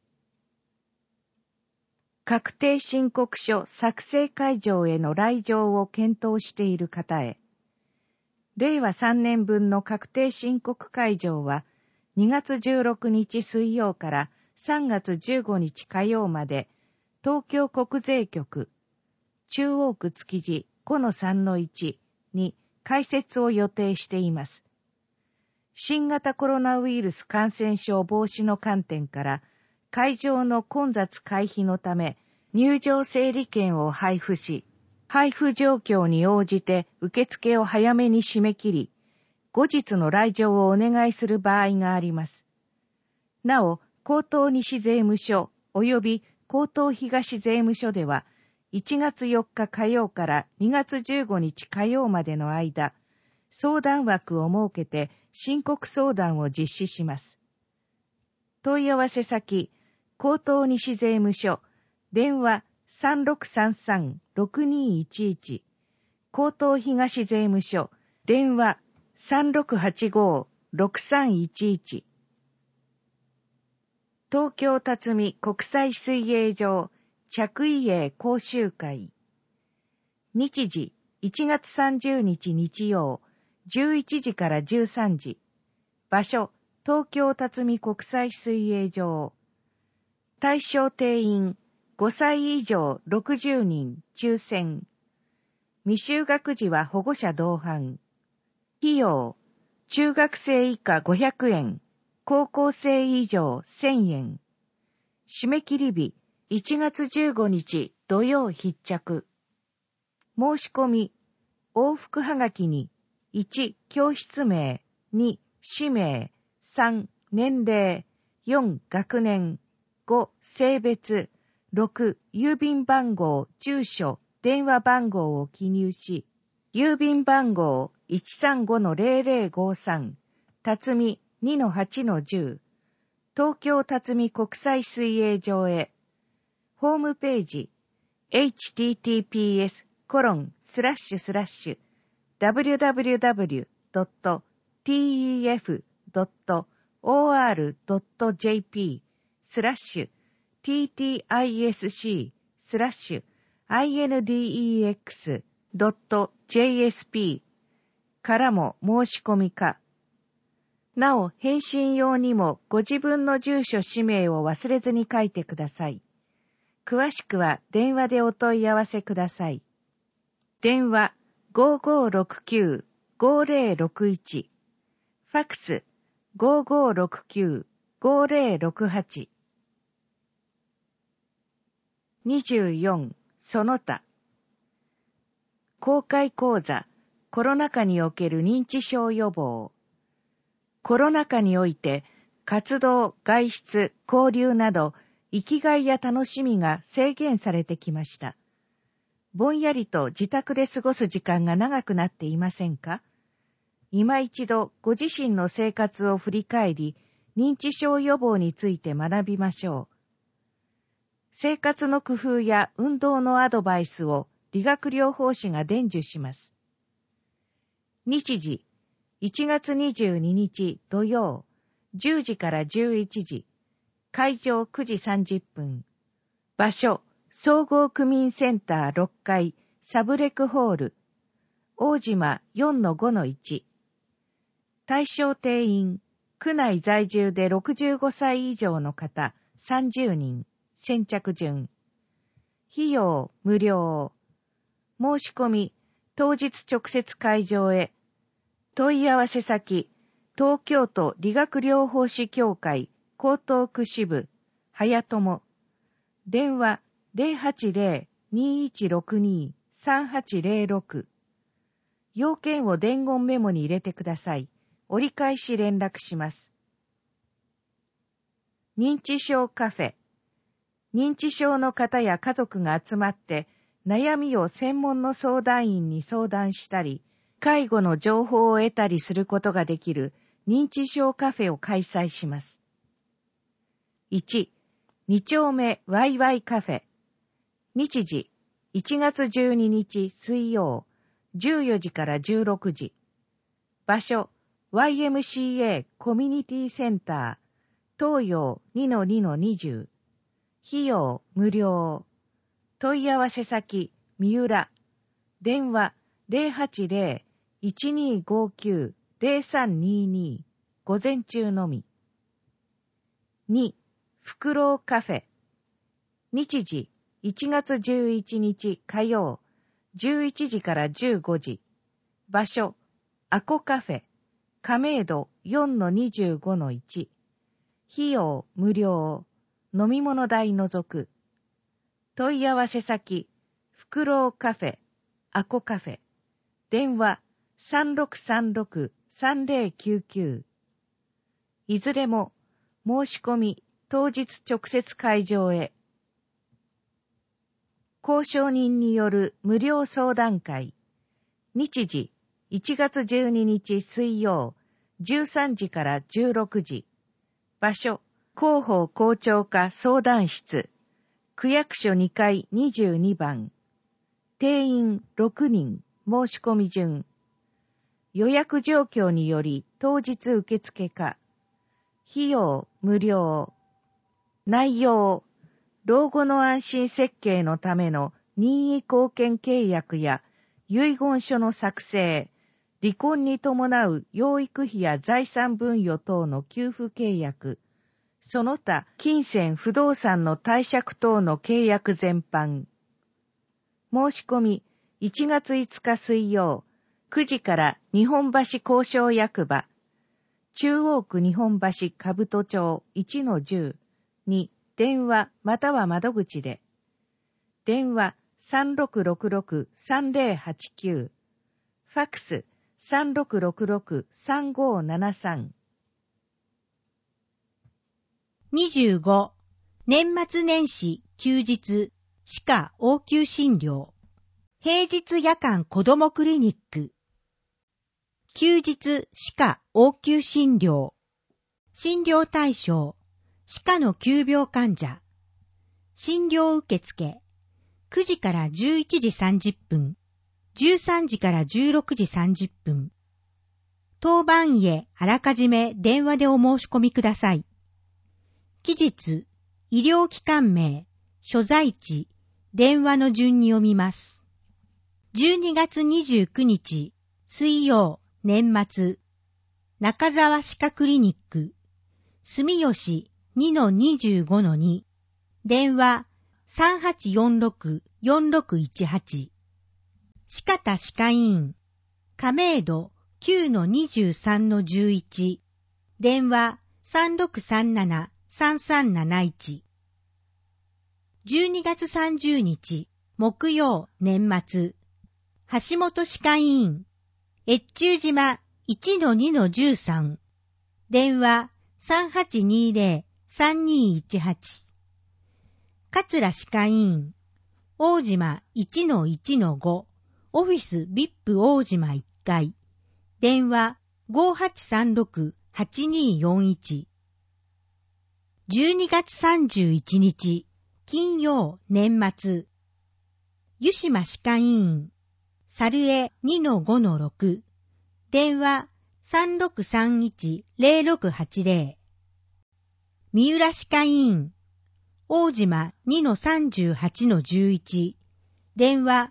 確定申告書作成会場への来場を検討している方へ。令和3年分の確定申告会場は2月16日水曜から3月15日火曜まで東京国税局中央区築地 5-3-1 に開設を予定しています。新型コロナウイルス感染症防止の観点から会場の混雑回避のため入場整理券を配布し、配布状況に応じて受付を早めに締め切り、後日の来場をお願いする場合があります。なお、江東西税務署及び江東東税務署では、1月4日火曜から2月15日火曜までの間、相談枠を設けて申告相談を実施します。問い合わせ先、江東西税務署、電話3633-6211。江東東税務署、電話3685-6311。東京辰巳国際水泳場着衣泳講習会。日時1月30日日曜11時から13時。場所東京辰巳国際水泳場。対象定員5歳以上60人抽選。未就学児は保護者同伴。費用中学生以下500円。高校生以上1000円。締め切り日1月15日土曜必着。申し込み、往復はがきに、1、教室名、2、氏名、3、年齢、4、学年、5、性別、6、郵便番号、住所、電話番号を記入し、郵便番号 135-0053、辰巳 2-8-10、東京辰巳国際水泳場へ、ホームページ、https://www.tef.or.jp/index.jsp からも申し込みか。なお、返信用にもご自分の住所氏名を忘れずに書いてください。詳しくは電話でお問い合わせください。電話 5569-5061 ファクス 5569-5068 24. その他公開講座コロナ禍における認知症予防。コロナ禍において活動、外出、交流など生きがいや楽しみが制限されてきました。ぼんやりと自宅で過ごす時間が長くなっていませんか？今一度ご自身の生活を振り返り、認知症予防について学びましょう。生活の工夫や運動のアドバイスを理学療法士が伝授します。日時、1月22日土曜、10時から11時。会場9時30分。場所、総合区民センター6階、サブレクホール。大島 4-5-1。対象定員、区内在住で65歳以上の方30人。先着順。費用、無料。申し込み、当日直接会場へ。問い合わせ先、東京都理学療法士協会江東区支部、早友。電話080-2162-3806。要件を伝言メモに入れてください。折り返し連絡します。認知症カフェ。認知症の方や家族が集まって悩みを専門の相談員に相談したり、介護の情報を得たりすることができる認知症カフェを開催します。1、2丁目ワイワイカフェ。日時、1月12日水曜、14時から16時。場所、YMCA コミュニティセンター、東洋 2-2-20。費用、無料。問い合わせ先、三浦。電話、080-1259-0322。午前中のみ。2、フクロウカフェ。日時、1月11日火曜、11時から15時。場所、アコカフェ。亀戸 4-25-1。費用、無料。飲み物代除く。問い合わせ先、フクロウカフェ、アコカフェ。電話、3636-3099。いずれも、申し込み、当日直接会場へ。交渉人による無料相談会。日時、1月12日水曜、13時から16時。場所、広報校長課相談室。区役所2階22番。定員6人。申し込み順。予約状況により当日受付か。費用無料。内容。老後の安心設計のための任意貢献契約や遺言書の作成、離婚に伴う養育費や財産分与等の給付契約、その他金銭不動産の貸借等の契約全般。申し込み1月5日水曜9時から日本橋公証役場、中央区日本橋兜町 1-10 に電話または窓口で。 電話3666-3089、ファックス3666-3573。 25、年末年始休日歯科応急診療、平日夜間子どもクリニック、休日歯科応急診療、診療対象、歯科の急病患者、診療受付、9時から11時30分、13時から16時30分。当番医へあらかじめ電話でお申し込みください。期日、医療機関名、所在地、電話の順に読みます。12月29日、水曜、年末、中沢歯科クリニック、住吉 2-25-2、電話3846-4618、歯科田歯科医院、亀戸 9-23-11、電話3637-3371。12月30日、木曜、年末、橋本歯科医院、越中島 1-2-13、電話3820-3218。桂歯科医院、大島 1-1-5、オフィス VIP 大島1階、電話5836-8241。12月31日、金曜、年末、湯島歯科医院、猿江 2-5-6、電話3631-0680。三浦歯科医院、大島 2-38-11、電話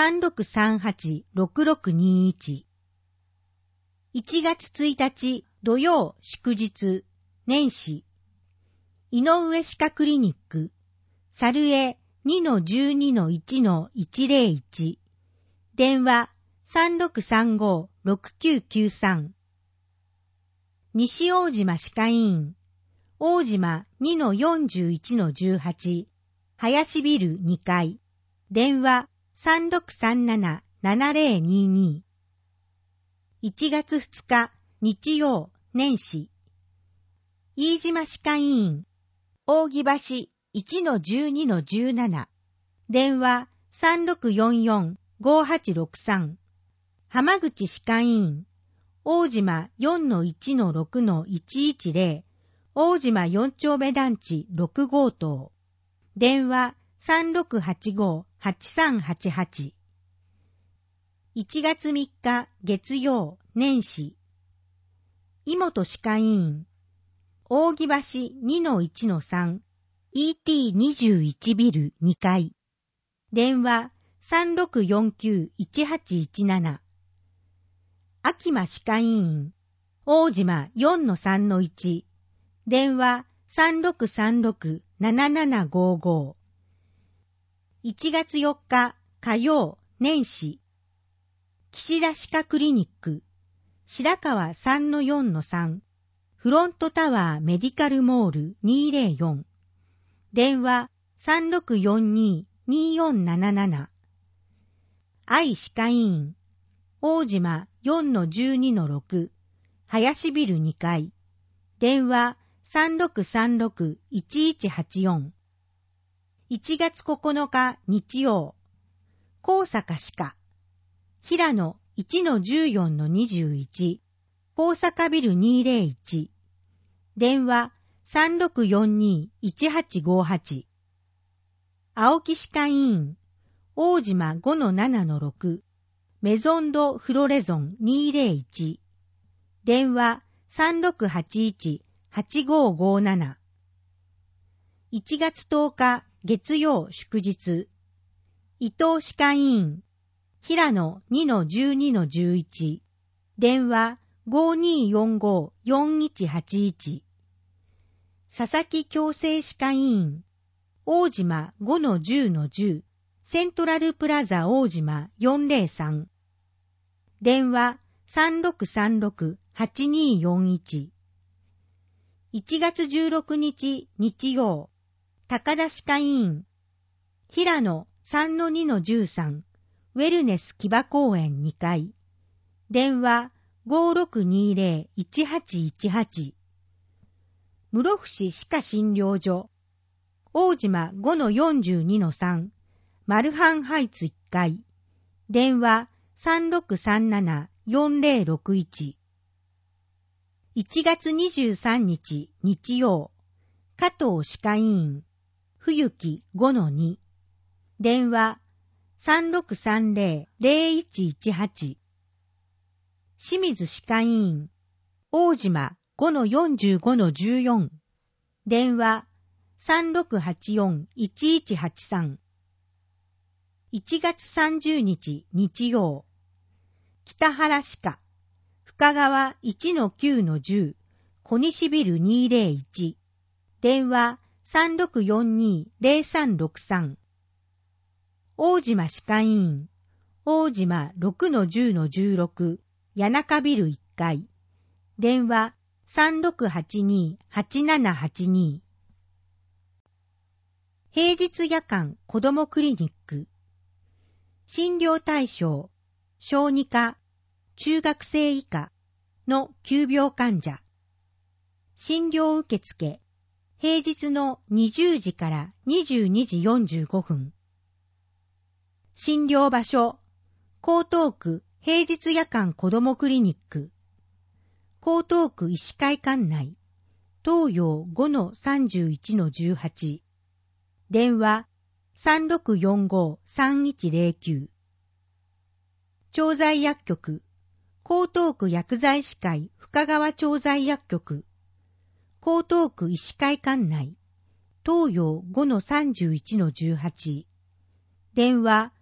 3638-6621。1月1日土曜祝日年始、井上歯科クリニック、猿江 2-12-1-101、電話3635-6993。西大島歯科医院、大島 2-41-18、林ビル2階、電話3637-7022。1月2日、日曜、年始、飯島歯科医院、扇橋 1-12-17、電話3644-5863。浜口歯科医院、大島 4-1-6-110、大島4丁目団地6号棟、電話3685-8388。1月3日月曜年始、井本歯科医院、扇橋 2-1-3、ET21 ビル2階、電話3649-1817。秋間歯科医院、大島 4-3-1、電話3636-7755。1月4日火曜年始、岸田歯科クリニック、白川 3-4-3、フロントタワーメディカルモール204、電話3642-2477。愛歯科医院、大島 4-12-6、林ビル2階、電話3636-1184。1月9日日曜、高坂歯科、平野 1-14-21、高坂ビル201、電話3642-1858。青木歯科医院、大島 5-7-6、メゾンドフロレゾン201、電話3681-8557。1月10日月曜祝日、伊藤歯科医院、平野 2-12-11、電話5245-4181。佐々木矯正歯科医院、大島 5-10-10、セントラルプラザ大島403、電話3636-8241。1月16日日曜、高田歯科医院、平野 3-2-13 ウェルネス木場公園2階。電話 5620-1818。室伏歯科診療所大島 5-42-3 マルハンハイツ1階。電話 3637-4061。1月23日日曜、加藤歯科医院冬木 5-2。電話 3630-0118。清水歯科医院大島 5-45-14。電話 3684-1183。1月30日日曜、北原歯科深川 1-9-10 小西ビル201。電話 3642-0363。大島歯科医院大島 6-10-16 谷中ビル1階。電話 3682-8782。平日夜間子どもクリニック診療対象小児科中学生以下の急病患者。診療受付平日の20時から22時45分。診療場所江東区平日夜間子どもクリニック江東区医師会館内東洋 5-31-18。電話 3645-3109。調剤薬局江東区薬剤師会深川調剤薬局江東区医師会館内東洋 5-31-18。電話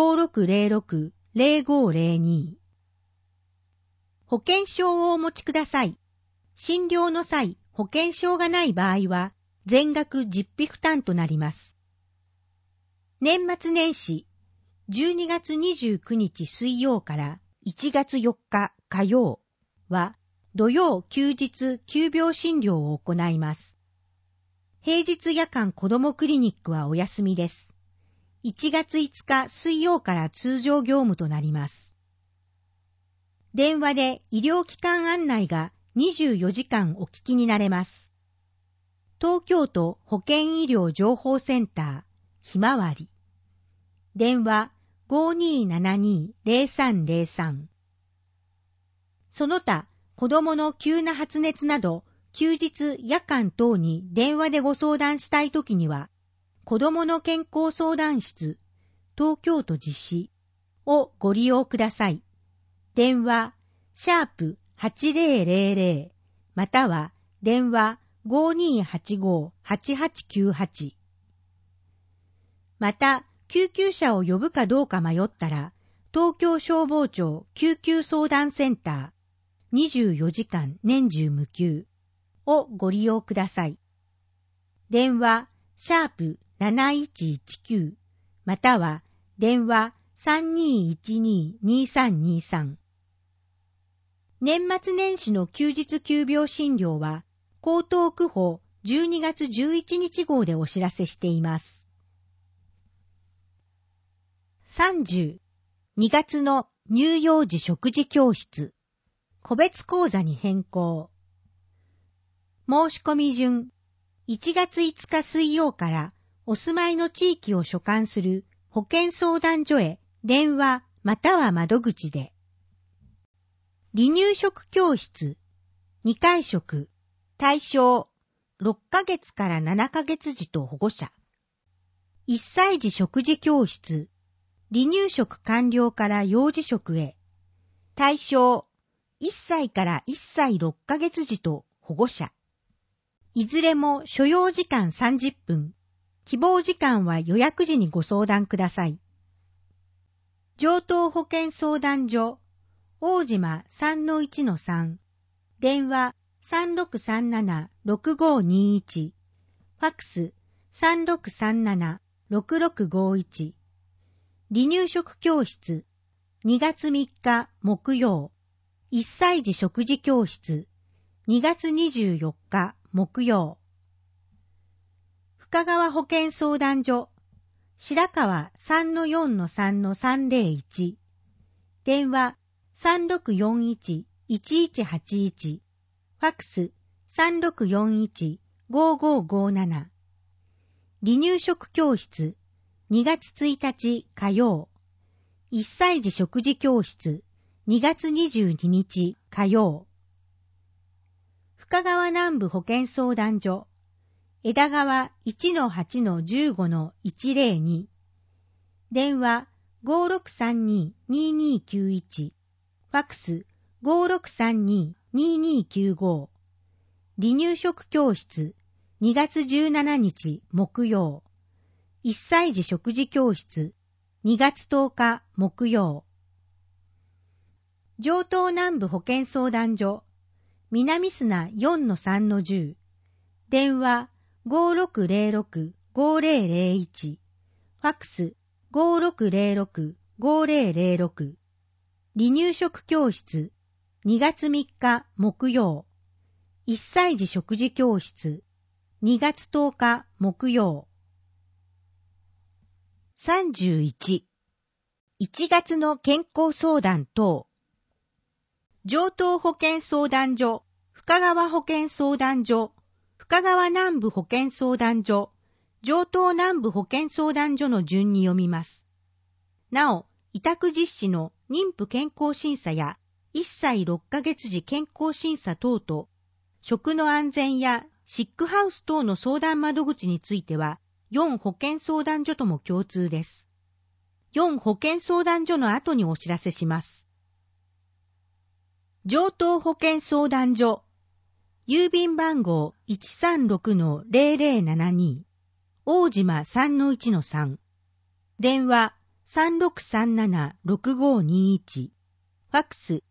5606-0502。保険証をお持ちください。診療の際、保険証がない場合は全額実費負担となります。年末年始12月29日水曜から1月4日火曜は土曜休日急病診療を行います。平日夜間子どもクリニックはお休みです。1月5日水曜から通常業務となります。電話で医療機関案内が24時間お聞きになれます。東京都保健医療情報センターひまわり。電話 5272-0303。その他、子どもの急な発熱など、休日夜間等に電話でご相談したいときには、子どもの健康相談室東京都実施をご利用ください。電話#8000または電話 5285-8898。また、救急車を呼ぶかどうか迷ったら、東京消防庁救急相談センター24時間年中無休をご利用ください。電話#7119または電話 3212-2323。年末年始の休日急病診療は江東区報12月11日号でお知らせしています。30、2月の乳幼児食事教室、個別講座に変更。申し込み順、1月5日水曜からお住まいの地域を所管する保健相談所へ電話または窓口で。離乳食教室、2回食、対象、6ヶ月から7ヶ月児と保護者。1歳児食事教室、離乳食完了から幼児食へ。対象、1歳から1歳6ヶ月児と保護者。いずれも所要時間30分。希望時間は予約時にご相談ください。城東保健相談所、大島 3-1-3、電話 3637-6521、ファックス 3637-6651。離乳食教室、2月3日木曜。1歳児食事教室、2月24日木曜。深川保健相談所、 白川 3-4-3-301、電話 3641-1181、ファックス 3641-5557。離乳食教室2月1日火曜。1歳児食事教室2月22日火曜。深川南部保健相談所枝川 1-8-15-102、電話 5632-2291、ファックス 5632-2295。離乳食教室2月17日木曜。1歳児食事教室2月10日木曜。城東南部保健相談所南砂 4-3-10、電話 5606-5001、ファックス 5606-5006。離乳食教室2月3日木曜。1歳児食事教室2月10日木曜。31、1月の健康相談等。城東保健相談所、深川保健相談所、深川南部保健相談所、城東南部保健相談所の順に読みます。なお、委託実施の妊婦健康審査や1歳6ヶ月時健康審査等と、食の安全やシックハウス等の相談窓口については、4保健相談所とも共通です。4保健相談所の後にお知らせします。城東保健相談所、郵便番号 136-0072、大島 3-1-3、電話 3637-6521、ファックス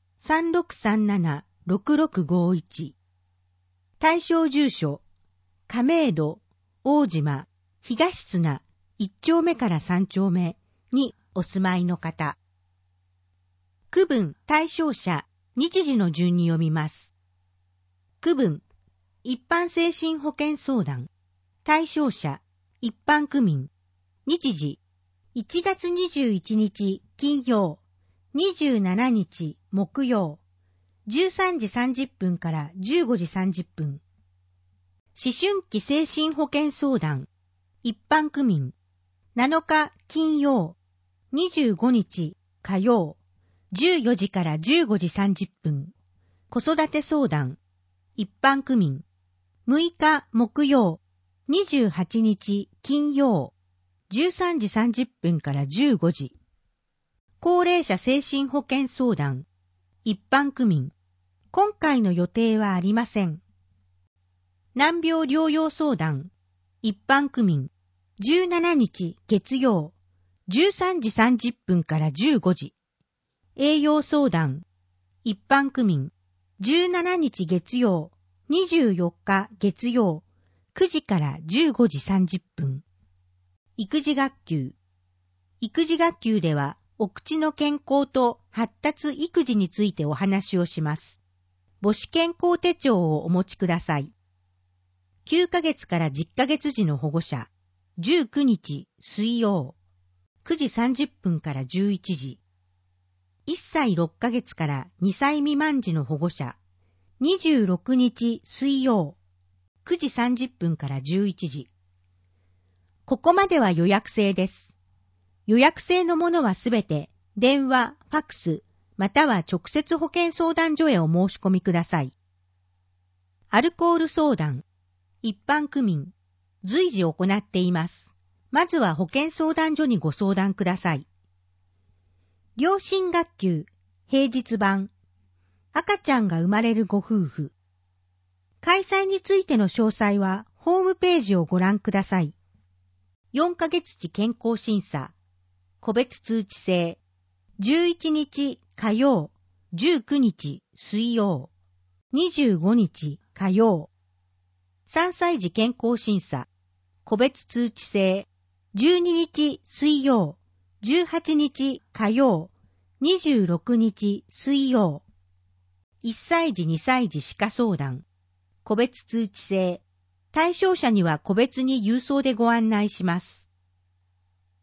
3637-6651。対象住所、亀戸、大島、東砂1丁目から3丁目にお住まいの方。区分対象者、日時の順に読みます。区分、一般精神保健相談。対象者、一般区民。日時、1月21日金曜、27日木曜、13時30分から15時30分。思春期精神保健相談。一般区民。7日金曜、25日火曜、14時から15時30分。子育て相談。一般区民。6日木曜、28日金曜、13時30分から15時。高齢者精神保健相談。一般区民。今回の予定はありません。難病療養相談。一般区民。17日月曜、13時30分から15時。栄養相談。一般区民。17日月曜、24日月曜、9時から15時30分。育児学級。育児学級では、お口の健康と発達育児についてお話をします。母子健康手帳をお持ちください。9ヶ月から10ヶ月時の保護者、19日水曜、9時30分から11時。1歳6ヶ月から2歳未満時の保護者、26日水曜、9時30分から11時。ここまでは予約制です。予約制のものはすべて、電話、ファックス、または直接保健相談所へお申し込みください。アルコール相談。一般区民、随時行っています。まずは保健相談所にご相談ください。両親学級、平日版、赤ちゃんが生まれるご夫婦。開催についての詳細はホームページをご覧ください。4ヶ月時健康審査、個別通知制、11日火曜、19日水曜、25日火曜。3歳児健康審査、個別通知制、12日水曜、18日火曜、26日水曜。1歳児2歳児歯科相談、個別通知制、対象者には個別に郵送でご案内します。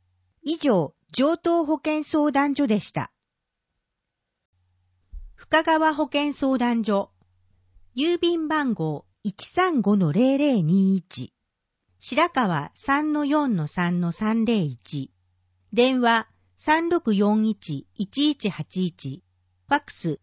以上、城東保健相談所でした。深川保健相談所、郵便番号 135-0021、白川 3-4-3-301、電話 3641-1181、ファックス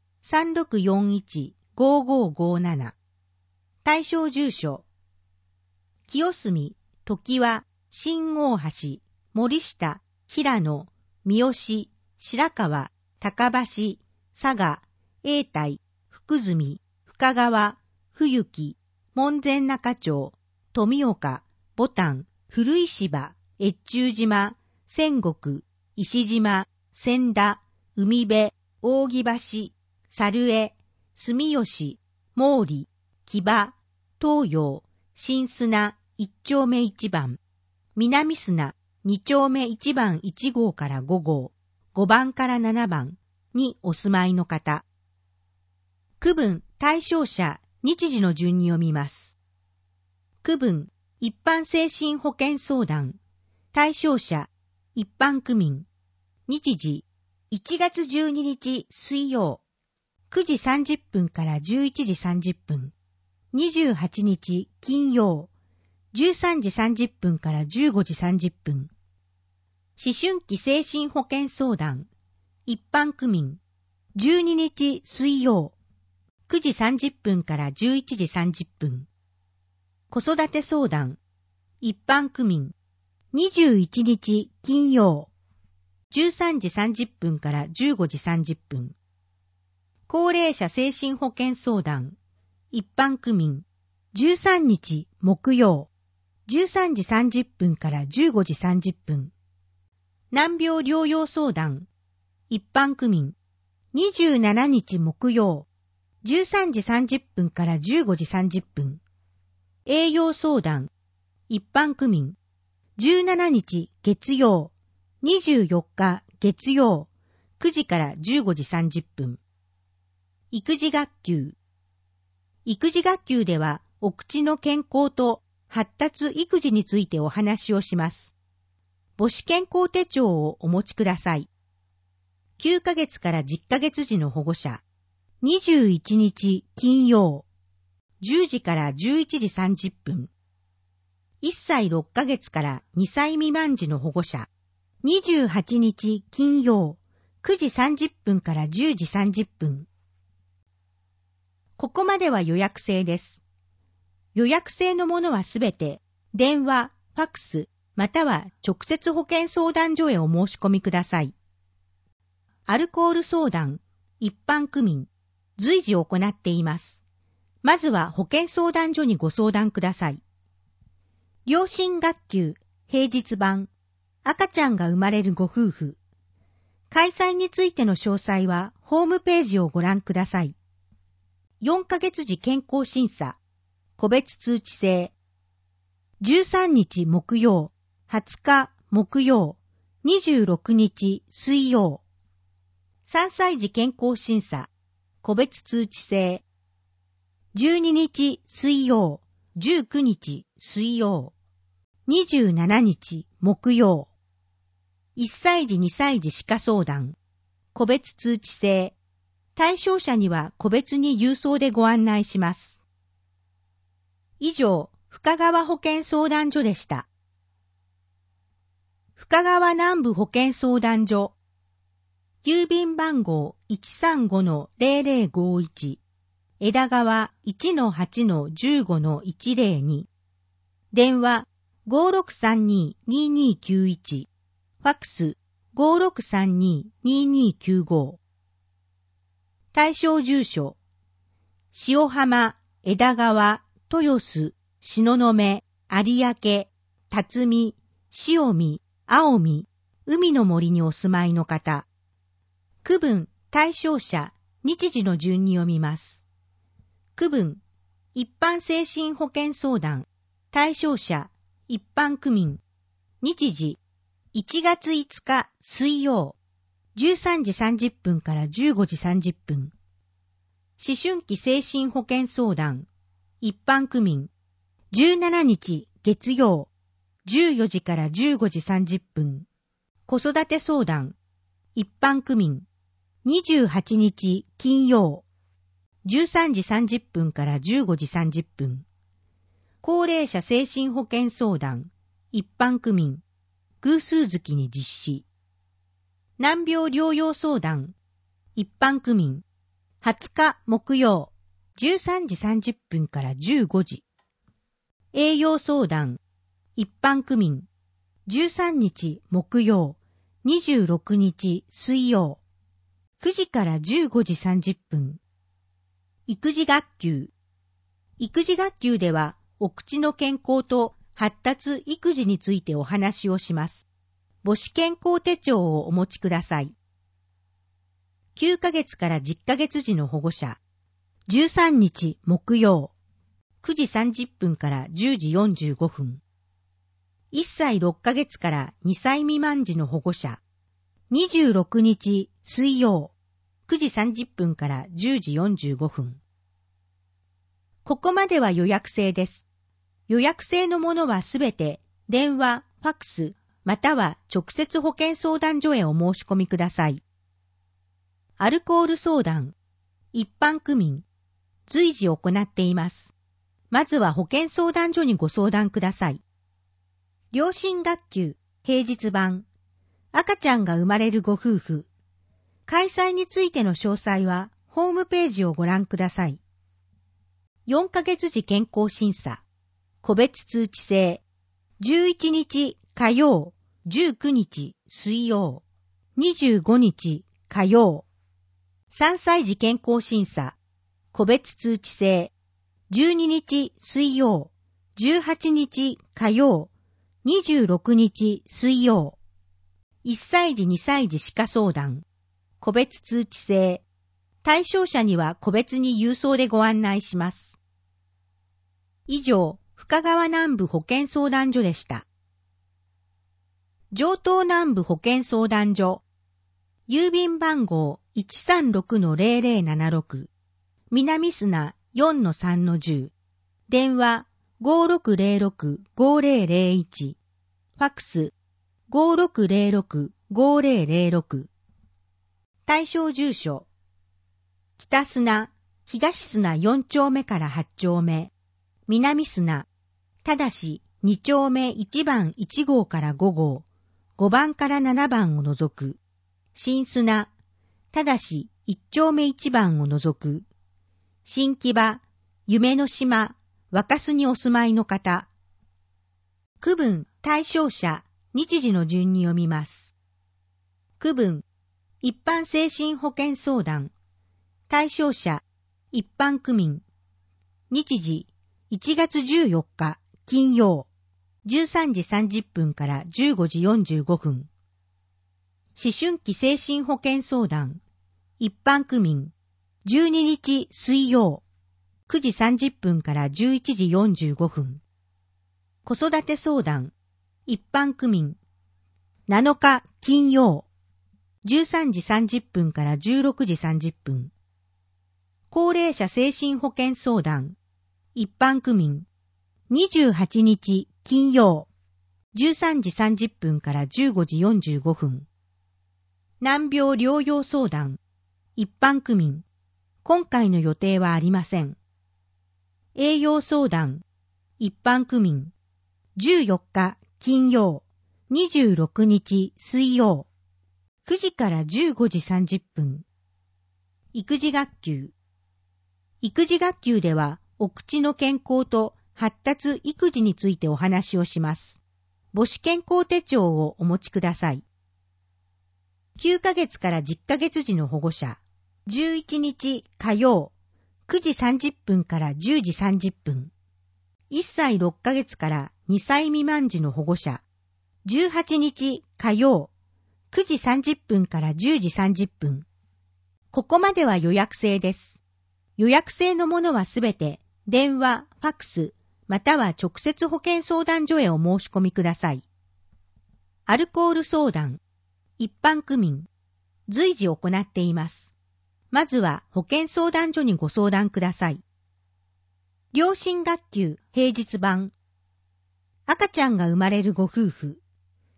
3641-5557。対象住所、清澄、常盤、新大橋、森下、平野、三好、白川、高橋、佐賀、永代、福住、深川、冬木、門前仲町、富岡、牡丹、古石芝、越中島、仙石、石島、千田、海辺、扇橋、猿江、住吉、毛利、木場、東洋、新砂、一丁目一番、南砂、二丁目一番1号から5号、5番から7番にお住まいの方。区分、対象者、日時の順に読みます。区分、一般精神保健相談。対象者、一般区民。日時、1月12日水曜、9時30分から11時30分。28日金曜、13時30分から15時30分。思春期精神保健相談。一般区民。12日水曜、9時30分から11時30分。子育て相談。一般区民。21日金曜。13時30分から15時30分。高齢者精神保健相談。一般区民。13日木曜。13時30分から15時30分。難病療養相談。一般区民。27日木曜。13時30分から15時30分。栄養相談。一般区民。17日月曜。24日月曜。9時から15時30分。育児学級。育児学級では、お口の健康と発達育児についてお話をします。母子健康手帳をお持ちください。9ヶ月から10ヶ月時の保護者。21日金曜。10時から11時30分。1歳6ヶ月から2歳未満時の保護者。28日金曜。9時30分から10時30分。ここまでは予約制です。予約制のものはすべて、電話、ファックス、または直接保健相談所へお申し込みください。アルコール相談、一般区民、随時行っています。まずは保健相談所にご相談ください。両親学級、平日版、赤ちゃんが生まれるご夫婦。開催についての詳細はホームページをご覧ください。4ヶ月時健康審査、個別通知制。13日木曜、20日木曜、26日水曜。3歳児健康審査、個別通知制。12日水曜、19日水曜。27日木曜。1歳児2歳児歯科相談、個別通知制。対象者には個別に郵送でご案内します。以上、深川保健相談所でした。深川南部保健相談所。郵便番号 135-0051。枝川 1-8-15-102。電話 5632-2291。ファックス 5632-2295。対象住所、塩浜、枝川、豊洲、東雲、有明、辰巳、塩見、青海、海の森にお住まいの方。区分、対象者、日時の順に読みます。区分、一般精神保健相談、対象者、一般区民。日時、1月5日水曜。13時30分から15時30分。思春期精神保健相談、一般区民。17日月曜。14時から15時30分。 子育て相談、一般区民、28日金曜、13時30分から15時30分。高齢者精神保健相談、一般区民、偶数月に実施。難病療養相談、一般区民、20日木曜、13時30分から15時。栄養相談、一般区民、13日木曜、26日水曜、9時から15時30分。育児学級。育児学級では、お口の健康と発達育児についてお話をします。母子健康手帳をお持ちください。9ヶ月から10ヶ月時の保護者。13日木曜、9時30分から10時45分。1歳6ヶ月から2歳未満時の保護者。26日水曜、9時30分から10時45分。ここまでは予約制です。予約制のものはすべて電話、ファックス、または直接保健相談所へお申し込みください。アルコール相談、一般区民、随時行っています。まずは保健相談所にご相談ください。良心学級、平日版、赤ちゃんが生まれるご夫婦。開催についての詳細はホームページをご覧ください。4ヶ月時健康審査、個別通知制、11日火曜、19日水曜、25日火曜。3歳児健康審査、個別通知制、12日水曜、18日火曜、26日水曜。1歳児2歳児歯科相談、個別通知制。対象者には個別に郵送でご案内します。以上、深川南部保健相談所でした。城東南部保健相談所。郵便番号 136-0076。南砂 4-3-10。電話 5606-5001。ファックス 5606-5006。対象住所。北砂、東砂4丁目から8丁目。南砂。ただし2丁目1番1号から5号。5番から7番を除く。新砂。ただし1丁目1番を除く。新木場、夢の島、若洲にお住まいの方。区分、対象者、日時の順に読みます。区分、一般精神保健相談。対象者、一般区民。日時、1月14日、金曜、13時30分から15時45分。思春期精神保健相談。一般区民。12日水曜、9時30分から11時45分。子育て相談。一般区民。7日金曜、13時30分から16時30分。高齢者精神保健相談。一般区民。28日金曜、13時30分から15時45分。難病療養相談。一般区民。今回の予定はありません。栄養相談。一般区民。14日金曜、26日水曜。9時から15時30分。育児学級。育児学級では、お口の健康と発達育児についてお話をします。母子健康手帳をお持ちください。9ヶ月から10ヶ月時の保護者。11日火曜、9時30分から10時30分。1歳6ヶ月から2歳未満時の保護者。18日火曜、9時30分から10時30分。ここまでは予約制です。予約制のものはすべて電話、ファックス、または直接保健相談所へお申し込みください。アルコール相談。一般区民。随時行っています。まずは保健相談所にご相談ください。良心学級平日版。赤ちゃんが生まれるご夫婦。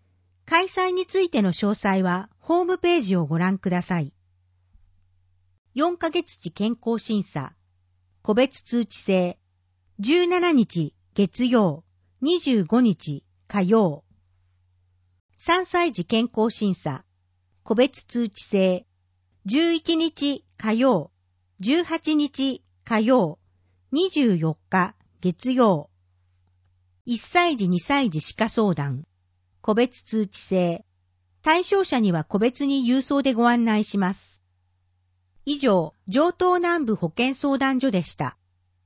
開催についての詳細はホームページをご覧ください。4ヶ月時健康審査、個別通知制、17日月曜、25日火曜。3歳児健康審査、個別通知制、11日火曜、18日火曜、24日月曜。1歳児2歳児歯科相談、個別通知制。対象者には個別に郵送でご案内します。以上、城東南部保健相談所でした。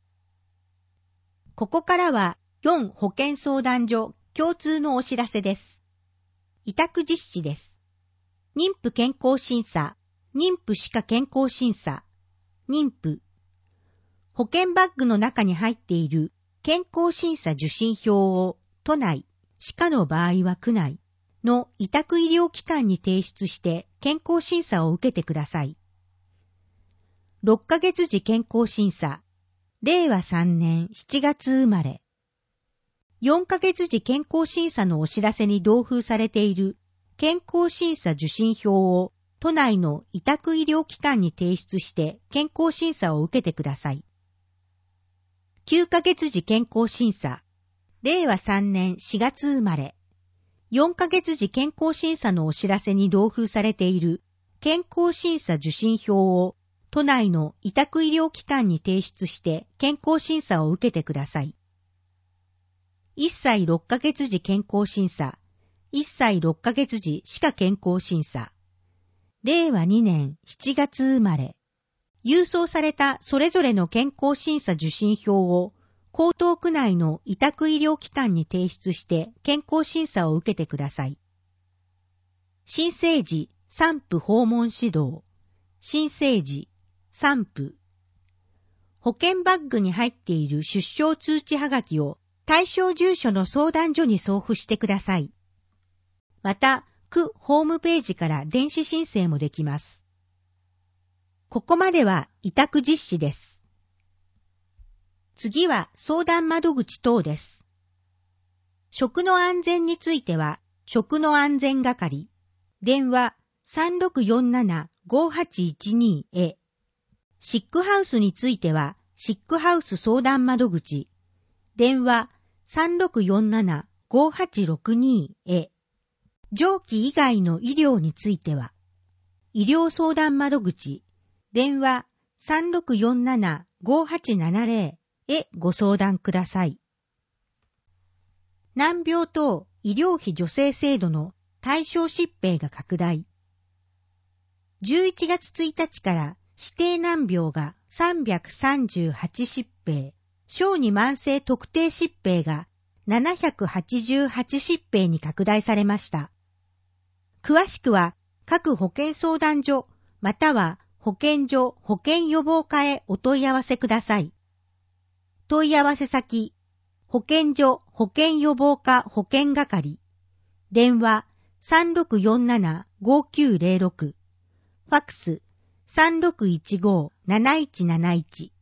ここからは4保健相談所共通のお知らせです。委託実施です。妊婦健康審査、妊婦歯科健康審査、妊婦。保険バッグの中に入っている健康審査受診票を都内、歯科の場合は区内の委託医療機関に提出して健康審査を受けてください。6ヶ月時健康審査、令和3年7月生まれ。4ヶ月時健康審査のお知らせに同封されている健康審査受診票を都内の委託医療機関に提出して健康審査を受けてください。9ヶ月時健康審査、令和3年4月生まれ。4ヶ月時健康審査のお知らせに同封されている健康審査受診票を都内の委託医療機関に提出して健康審査を受けてください。1歳6ヶ月時健康審査、1歳6ヶ月時歯科健康審査。令和2年7月生まれ。郵送されたそれぞれの健康審査受診票を江東区内の委託医療機関に提出して健康審査を受けてください。新生児産婦訪問指導、新生児産婦。保険バッグに入っている出生通知はがきを対象住所の相談所に送付してください。また、区ホームページから電子申請もできます。ここまでは委託実施です。次は相談窓口等です。食の安全については、食の安全係、電話 3647-5812 へ。シックハウスについては、シックハウス相談窓口、電話 3647-5862 へ。上記以外の医療については、医療相談窓口、電話 3647-5870 へご相談ください。難病等医療費助成制度の対象疾病が拡大。11月1日から指定難病が338疾病、小児慢性特定疾病が788疾病に拡大されました。詳しくは各保健相談所または保健所保健予防課へお問い合わせください。問い合わせ先、保健所保健予防課保健係、電話 3647-5906、ファックス 3615-7171